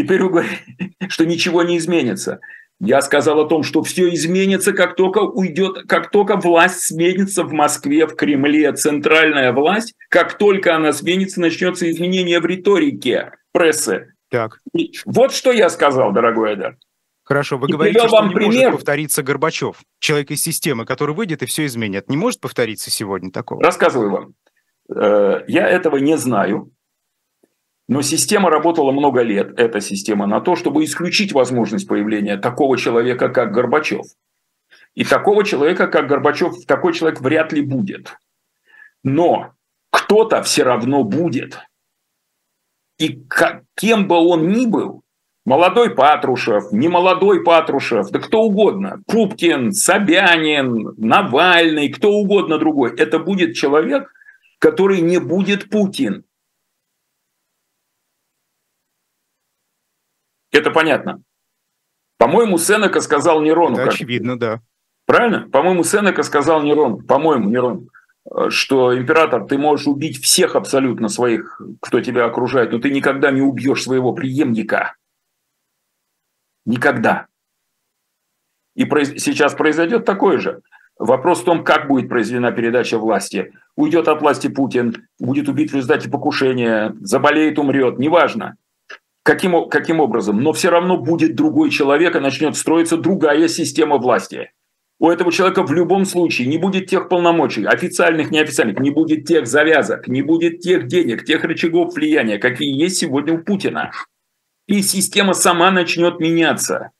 Speaker 2: что ничего не изменится. Я сказал о том, что все изменится, как только власть сменится в Москве, в Кремле, центральная власть, как только она сменится, начнется изменение в риторике прессы.
Speaker 1: Так.
Speaker 2: Вот что я сказал, дорогой Айдар.
Speaker 1: Хорошо, вы говорите, что не может повториться Горбачев, человек из системы, который выйдет и все изменит. Не может повториться сегодня такого?
Speaker 2: Рассказываю вам. Я этого не знаю. Но система работала много лет, эта система, на то, чтобы исключить возможность появления такого человека, как Горбачев. И такого человека, как Горбачев, такой человек вряд ли будет. Но кто-то все равно будет. И кем бы он ни был, молодой Патрушев, немолодой Патрушев, да кто угодно, Пупкин, Собянин, Навальный, кто угодно другой, это будет человек, который не будет Путин. Это понятно. По-моему, Сенека сказал Нерону.
Speaker 1: Это очевидно, да.
Speaker 2: Правильно? По-моему, Сенека сказал Нерону, что император, ты можешь убить всех абсолютно своих, кто тебя окружает, но ты никогда не убьешь своего преемника. Никогда. И сейчас произойдет такое же. Вопрос в том, как будет произведена передача власти. Уйдет от власти Путин, будет убит в результате покушения, заболеет, умрет, неважно. Каким образом? Но все равно будет другой человек, и начнет строиться другая система власти. У этого человека в любом случае не будет тех полномочий, официальных, неофициальных, не будет тех завязок, не будет тех денег, тех рычагов влияния, какие есть сегодня у Путина. И система сама начнет меняться.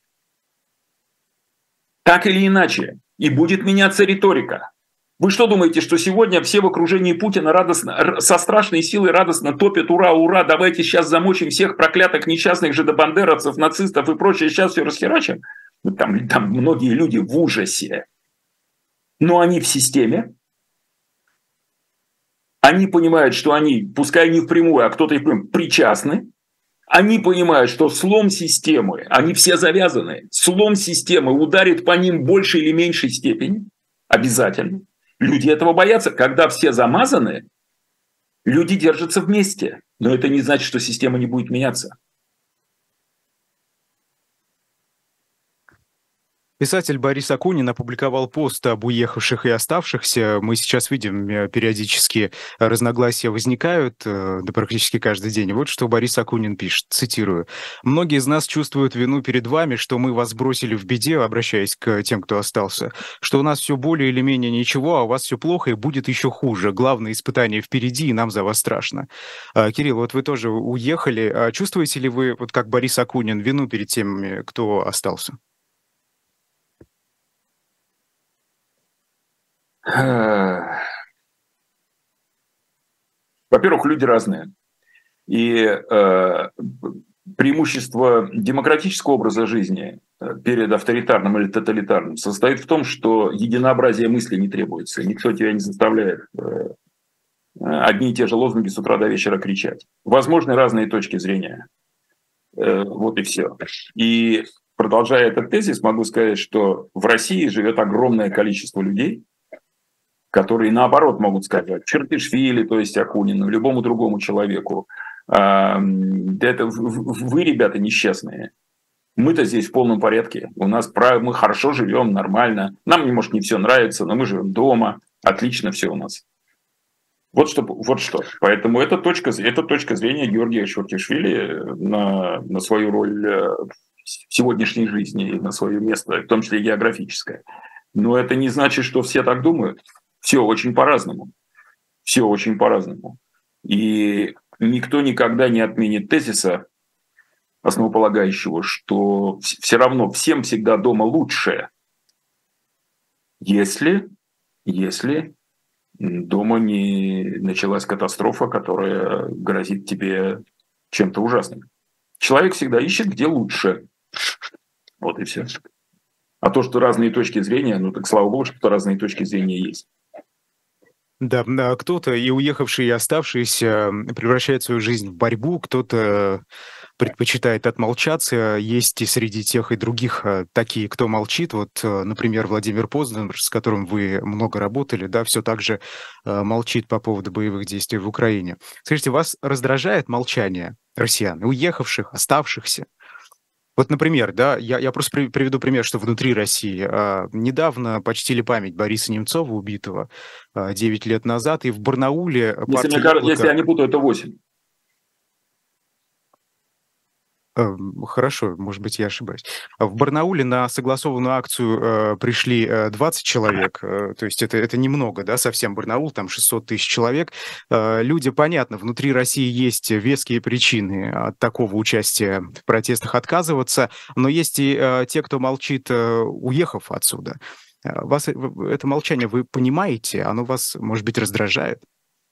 Speaker 2: Так или иначе. И будет меняться риторика. Вы что думаете, что сегодня все в окружении Путина радостно, со страшной силой радостно топят: ура, ура, давайте сейчас замочим всех проклятых несчастных жидобандеровцев, нацистов и прочее, сейчас все расхерачим? Там многие люди в ужасе. Но они в системе. Они понимают, что они, пускай не впрямую, а кто-то и впрямую, причастны. Они понимают, что слом системы, они все завязаны, слом системы ударит по ним в большей или меньшей степени. Обязательно. Люди этого боятся. Когда все замазаны, люди держатся вместе. Но это не значит, что система не будет меняться.
Speaker 1: Писатель Борис Акунин опубликовал пост об уехавших и оставшихся. Мы сейчас видим, периодически разногласия возникают, да практически каждый день. И вот что Борис Акунин пишет, цитирую. «Многие из нас чувствуют вину перед вами, что мы вас бросили в беде», обращаясь к тем, кто остался, «что у нас все более или менее ничего, а у вас все плохо и будет еще хуже. Главное испытание впереди, и нам за вас страшно». Кирилл, вот вы тоже уехали. Чувствуете ли вы, вот как Борис Акунин, вину перед теми, кто остался?
Speaker 2: Во-первых, люди разные. И преимущество демократического образа жизни перед авторитарным или тоталитарным состоит в том, что единообразие мысли не требуется. Никто тебя не заставляет одни и те же лозунги с утра до вечера кричать. Возможны разные точки зрения. Вот и все. И продолжая этот тезис, могу сказать, что в России живет огромное количество людей, которые наоборот могут сказать Чертышвили, то есть Акунину, любому другому человеку, это вы, ребята, несчастные. Мы-то здесь в полном порядке. Мы хорошо живем, нормально. Нам, может, не все нравится, но мы живем дома. Отлично все у нас. Вот что. Поэтому это точка зрения Георгия Чертышвили на свою роль в сегодняшней жизни, на свое место, в том числе географическое. Но это не значит, что все так думают. Все очень по-разному. Все очень по-разному. И никто никогда не отменит тезиса основополагающего, что все равно всем всегда дома лучше, если дома не началась катастрофа, которая грозит тебе чем-то ужасным. Человек всегда ищет, где лучше. Вот и все. А то, что разные точки зрения, ну так слава богу, что разные точки зрения есть.
Speaker 1: Да, кто-то и уехавший, и оставшийся превращает свою жизнь в борьбу, кто-то предпочитает отмолчаться. Есть и среди тех, и других такие, кто молчит. Вот, например, Владимир Познер, с которым вы много работали, да, все так же молчит по поводу боевых действий в Украине. Скажите, вас раздражает молчание россиян, уехавших, оставшихся? Вот, например, да, я просто приведу пример, что внутри России недавно почтили память Бориса Немцова, убитого 9 лет назад, и в Барнауле партия
Speaker 2: Если я не путаю, это 8.
Speaker 1: Хорошо, может быть, я ошибаюсь. В Барнауле на согласованную акцию пришли 20 человек, то есть это немного, да, совсем Барнаул, там 600 тысяч человек. Люди, понятно, внутри России есть веские причины от такого участия в протестах отказываться, но есть и те, кто молчит, уехав отсюда. Вас это молчание вы понимаете? Оно вас, может быть, раздражает?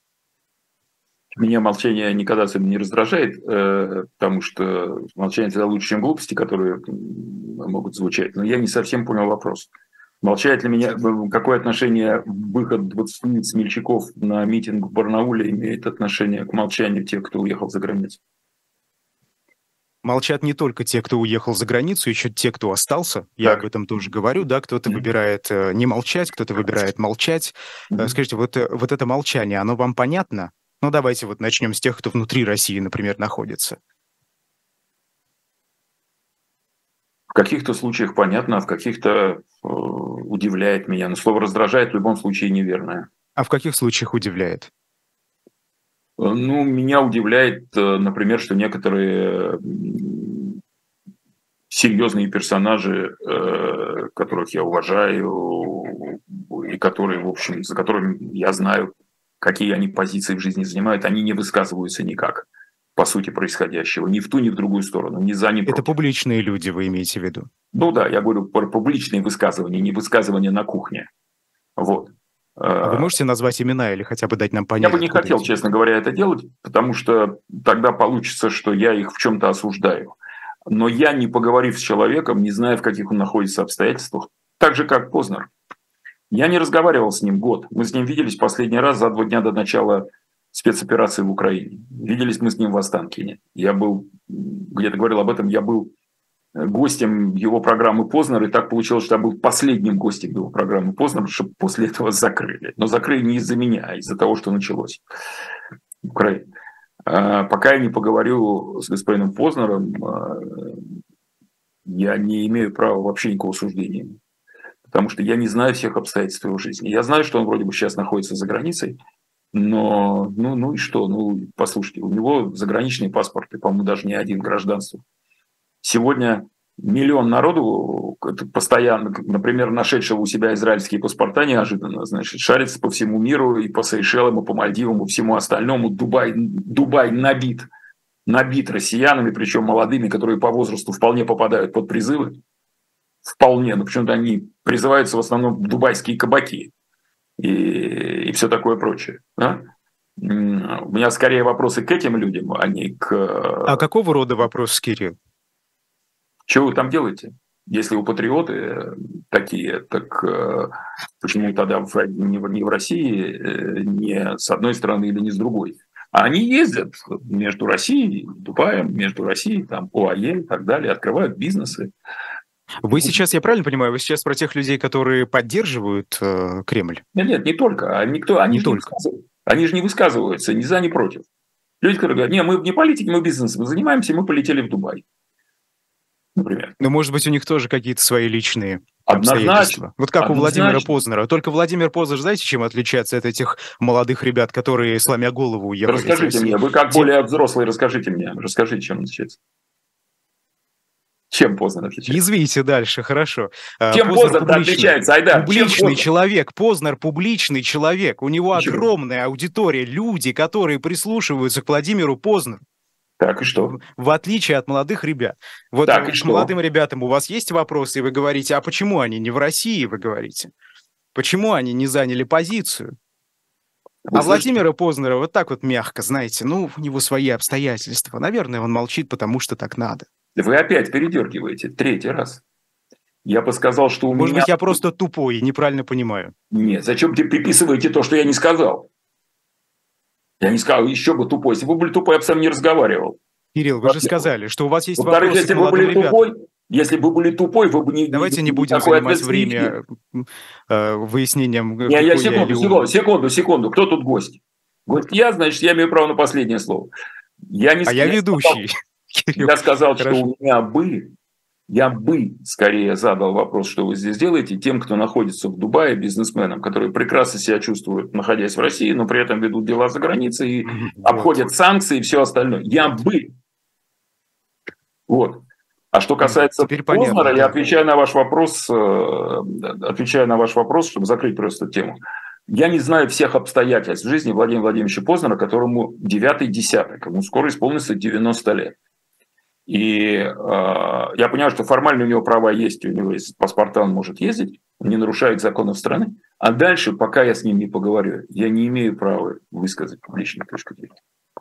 Speaker 2: Меня молчание никогда особенно не раздражает, потому что молчание всегда лучше, чем глупости, которые могут звучать. Но я не совсем понял вопрос. Молчает ли меня, какое отношение выход 20 смельчаков на митинг в Барнауле имеет отношение к молчанию тех, кто уехал за границу?
Speaker 1: Молчат не только те, кто уехал за границу, еще те, кто остался. Я об этом тоже говорю, да, кто-то выбирает не молчать, кто-то выбирает молчать. Скажите, вот это молчание, оно вам понятно? Ну, давайте вот начнем с тех, кто внутри России, например, находится.
Speaker 2: В каких-то случаях понятно, а в каких-то удивляет меня. Но слово «раздражает» в любом случае неверное.
Speaker 1: А в каких случаях удивляет?
Speaker 2: Ну, меня удивляет, например, что некоторые серьезные персонажи, которых я уважаю, и которые, в общем, за которыми я знаю, какие они позиции в жизни занимают, они не высказываются никак по сути происходящего, ни в ту, ни в другую сторону, ни за, ни против.
Speaker 1: Это публичные люди, вы имеете в виду?
Speaker 2: Ну да, я говорю про публичные высказывания, не высказывания на кухне. Вот.
Speaker 1: А вы можете назвать имена или хотя бы дать нам понять?
Speaker 2: Я бы не хотел, честно говоря, это делать, потому что тогда получится, что я их в чем-то осуждаю. Но я, не поговорив с человеком, не зная, в каких он находится обстоятельствах, так же, как Познер. Я не разговаривал с ним год. Мы с ним виделись последний раз за 2 дня до начала спецоперации в Украине. Виделись мы с ним в Останкине. Я был, где-то говорил об этом, я был гостем его программы «Познер», и так получилось, что я был последним гостем его программы «Познер», чтобы после этого закрыли. Но закрыли не из-за меня, а из-за того, что началось в Украине. Пока я не поговорю с господином Познером, Я не имею права вообще никакого суждения. Потому что я не знаю всех обстоятельств его жизни. Я знаю, что он вроде бы сейчас находится за границей, но ну и что? Ну, послушайте, у него заграничный паспорт, и, по-моему, даже не один гражданство. Сегодня миллион народу постоянно, например, нашедшего у себя израильские паспорта неожиданно, значит, шарится по всему миру, и по Сейшелам, и по Мальдивам, и всему остальному. Дубай набит россиянами, причем молодыми, которые по возрасту вполне попадают под призывы. Вполне, но почему-то они призываются в основном дубайские кабаки и все такое прочее. Да? У меня скорее вопросы к этим людям, а не к...
Speaker 1: А какого рода вопрос, Кирилл?
Speaker 2: Что вы там делаете? Если вы патриоты такие, так почему тогда не в России, не с одной стороны или не с другой? А они ездят между Россией и Дубаем, между Россией, там, ОАЕ и так далее, открывают бизнесы.
Speaker 1: Вы сейчас, я правильно понимаю, вы сейчас про тех людей, которые поддерживают Кремль?
Speaker 2: Нет, не только. Они
Speaker 1: не
Speaker 2: же
Speaker 1: только.
Speaker 2: они же не высказываются ни за, ни против. Люди, которые говорят, нет, мы не политики, мы бизнесом занимаемся, мы полетели в Дубай. Например.
Speaker 1: Но, может быть, у них тоже какие-то свои личные
Speaker 2: Однозначно.
Speaker 1: обстоятельства. Вот как у Владимира Познера. Только Владимир Познер, знаете, чем отличается от этих молодых ребят, которые, сломя голову, ехали из России?
Speaker 2: Расскажите мне, вы как более взрослый, расскажите, чем отличается. Чем Познер отличается?
Speaker 1: Язвите дальше, хорошо.
Speaker 2: Чем Познер отличается, Айдар?
Speaker 1: Публичный человек. Познер публичный человек. У него огромная аудитория, люди, которые прислушиваются к Владимиру Познеру.
Speaker 2: Так и что?
Speaker 1: В отличие от молодых ребят. Вот
Speaker 2: так,
Speaker 1: к молодым ребятам у вас есть вопросы, и вы говорите, а почему они не в России, вы говорите? Почему они не заняли позицию? А Владимира Познера вот так вот мягко, знаете, ну, у него свои обстоятельства. Наверное, он молчит, потому что так надо.
Speaker 2: Вы опять передергиваете, третий раз. Я бы сказал, что у меня...
Speaker 1: Может быть, я просто тупой и неправильно понимаю.
Speaker 2: Нет, зачем ты приписываете то, что я не сказал? Я не сказал, еще бы тупой. Если бы вы были тупой, я бы с вами не разговаривал.
Speaker 1: Кирилл, вы же сказали, что у вас есть вопросы
Speaker 2: если
Speaker 1: к молодым ребятам.
Speaker 2: Если бы вы были тупой, вы бы не...
Speaker 1: Давайте не будем занимать время выяснением...
Speaker 2: Секунду. Кто тут гость? Гость я, значит, я имею право на последнее слово. Я
Speaker 1: ведущий.
Speaker 2: Я сказал, что у меня я бы скорее задал вопрос, что вы здесь делаете, тем, кто находится в Дубае, бизнесменам, которые прекрасно себя чувствуют, находясь в России, но при этом ведут дела за границей, и обходят санкции и все остальное. Я бы. Вот. А что касается Познера, я отвечаю на ваш вопрос, чтобы закрыть просто эту тему. Я не знаю всех обстоятельств в жизни Владимира Владимировича Познера, которому 9-й десяток, ему скоро исполнится 90 лет. И я понимаю, что формально у него права есть, у него есть паспорта, он может ездить, он не нарушает законов страны. А дальше, пока я с ним не поговорю, я не имею права высказать публичную точку зрения.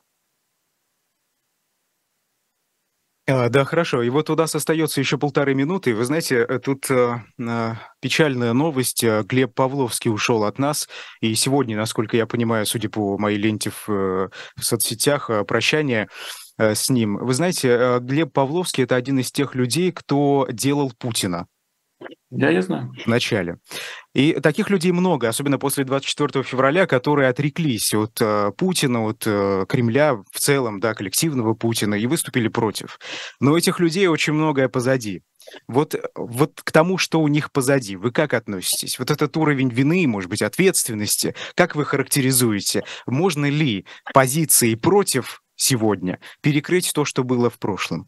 Speaker 1: Да, хорошо. И вот у нас остается еще 1,5 минуты. Вы знаете, тут печальная новость. Глеб Павловский ушел от нас. И сегодня, насколько я понимаю, судя по моей ленте в соцсетях, прощание с ним. Вы знаете, Глеб Павловский – это один из тех людей, кто делал Путина.
Speaker 2: Да, я знаю.
Speaker 1: В начале. И таких людей много, особенно после 24 февраля, которые отреклись от Путина, от Кремля в целом, да, коллективного Путина, и выступили против. Но у этих людей очень многое позади. Вот к тому, что у них позади, вы как относитесь? Вот этот уровень вины, может быть, ответственности, как вы характеризуете? Можно ли позиции против сегодня перекрыть то, что было в прошлом?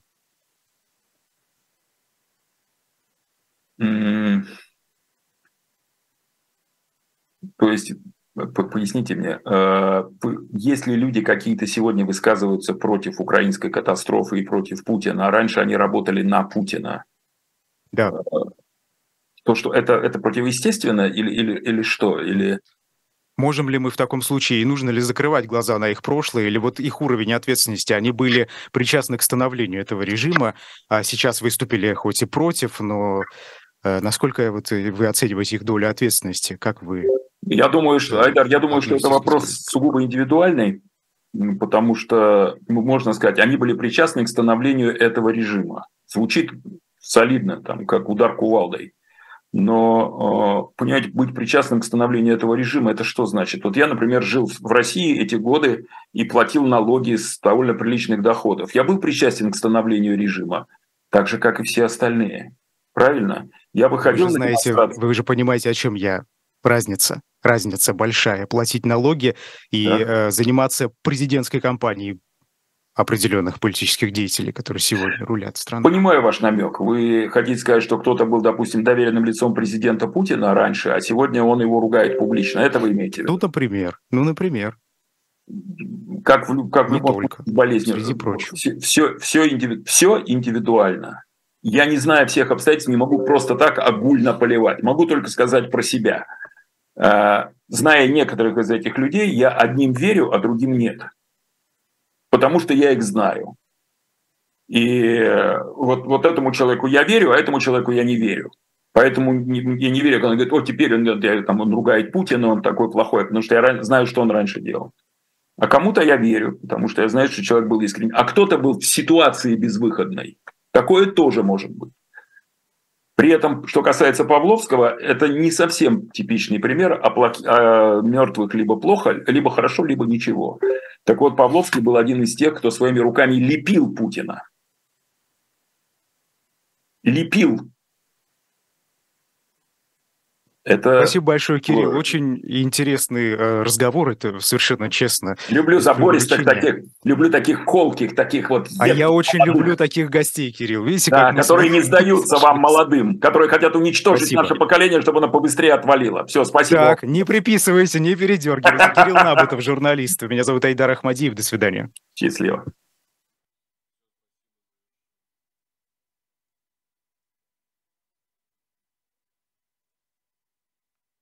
Speaker 2: То есть, поясните мне, если люди какие-то сегодня высказываются против украинской катастрофы и против Путина, а раньше они работали на Путина,
Speaker 1: да.
Speaker 2: То, что это противоестественно или что? Или...
Speaker 1: Можем ли мы в таком случае, и нужно ли закрывать глаза на их прошлое, или вот их уровень ответственности, они были причастны к становлению этого режима, а сейчас выступили хоть и против, но насколько вот вы оцениваете их долю ответственности, как вы...
Speaker 2: Я думаю, что, Айдар, что это вопрос сугубо индивидуальный, потому что, можно сказать, они были причастны к становлению этого режима. Звучит солидно, там, как удар кувалдой. Но, понимаете, быть причастным к становлению этого режима, это что значит? Вот я, например, жил в России эти годы и платил налоги с довольно приличных доходов. Я был причастен к становлению режима? так же, как и все остальные. Правильно? Я выходил на демонстрацию.
Speaker 1: Вы же понимаете, о чем я. Разница большая. Платить налоги и заниматься президентской кампанией определенных политических деятелей, которые сегодня рулят страной.
Speaker 2: Понимаю ваш намек. Вы хотите сказать, что кто-то был, допустим, доверенным лицом президента Путина раньше, а сегодня он его ругает публично. Это вы имеете в виду?
Speaker 1: Ну, например.
Speaker 2: Как в любом болезни.
Speaker 1: Среди прочего.
Speaker 2: Все индивидуально. Я не знаю всех обстоятельств, не могу просто так огульно поливать. Могу только сказать про себя. Зная некоторых из этих людей, я одним верю, а другим нет. Потому что я их знаю. И вот этому человеку я верю, а этому человеку я не верю. Поэтому я не верю, когда он говорит, теперь он ругает Путина, он такой плохой, потому что я знаю, что он раньше делал. А кому-то я верю, потому что я знаю, что человек был искренний. А кто-то был в ситуации безвыходной. Такое тоже может быть. При этом, что касается Павловского, это не совсем типичный пример, мертвых либо плохо, либо хорошо, либо ничего. Так вот, Павловский был один из тех, кто своими руками лепил Путина. Лепил.
Speaker 1: Спасибо большое, Кирилл. Очень интересный разговор, это совершенно честно.
Speaker 2: Люблю забористых таких, люблю таких колких, таких вот...
Speaker 1: А я очень люблю таких гостей, Кирилл. Видите,
Speaker 2: да, которые не сдаются вам, молодым, которые хотят уничтожить наше поколение, чтобы оно побыстрее отвалило. Все, спасибо.
Speaker 1: Так, не приписывайся, не передергивайся. Кирилл Набутов, журналист. Меня зовут Айдар Ахмадиев. До свидания.
Speaker 2: Счастливо.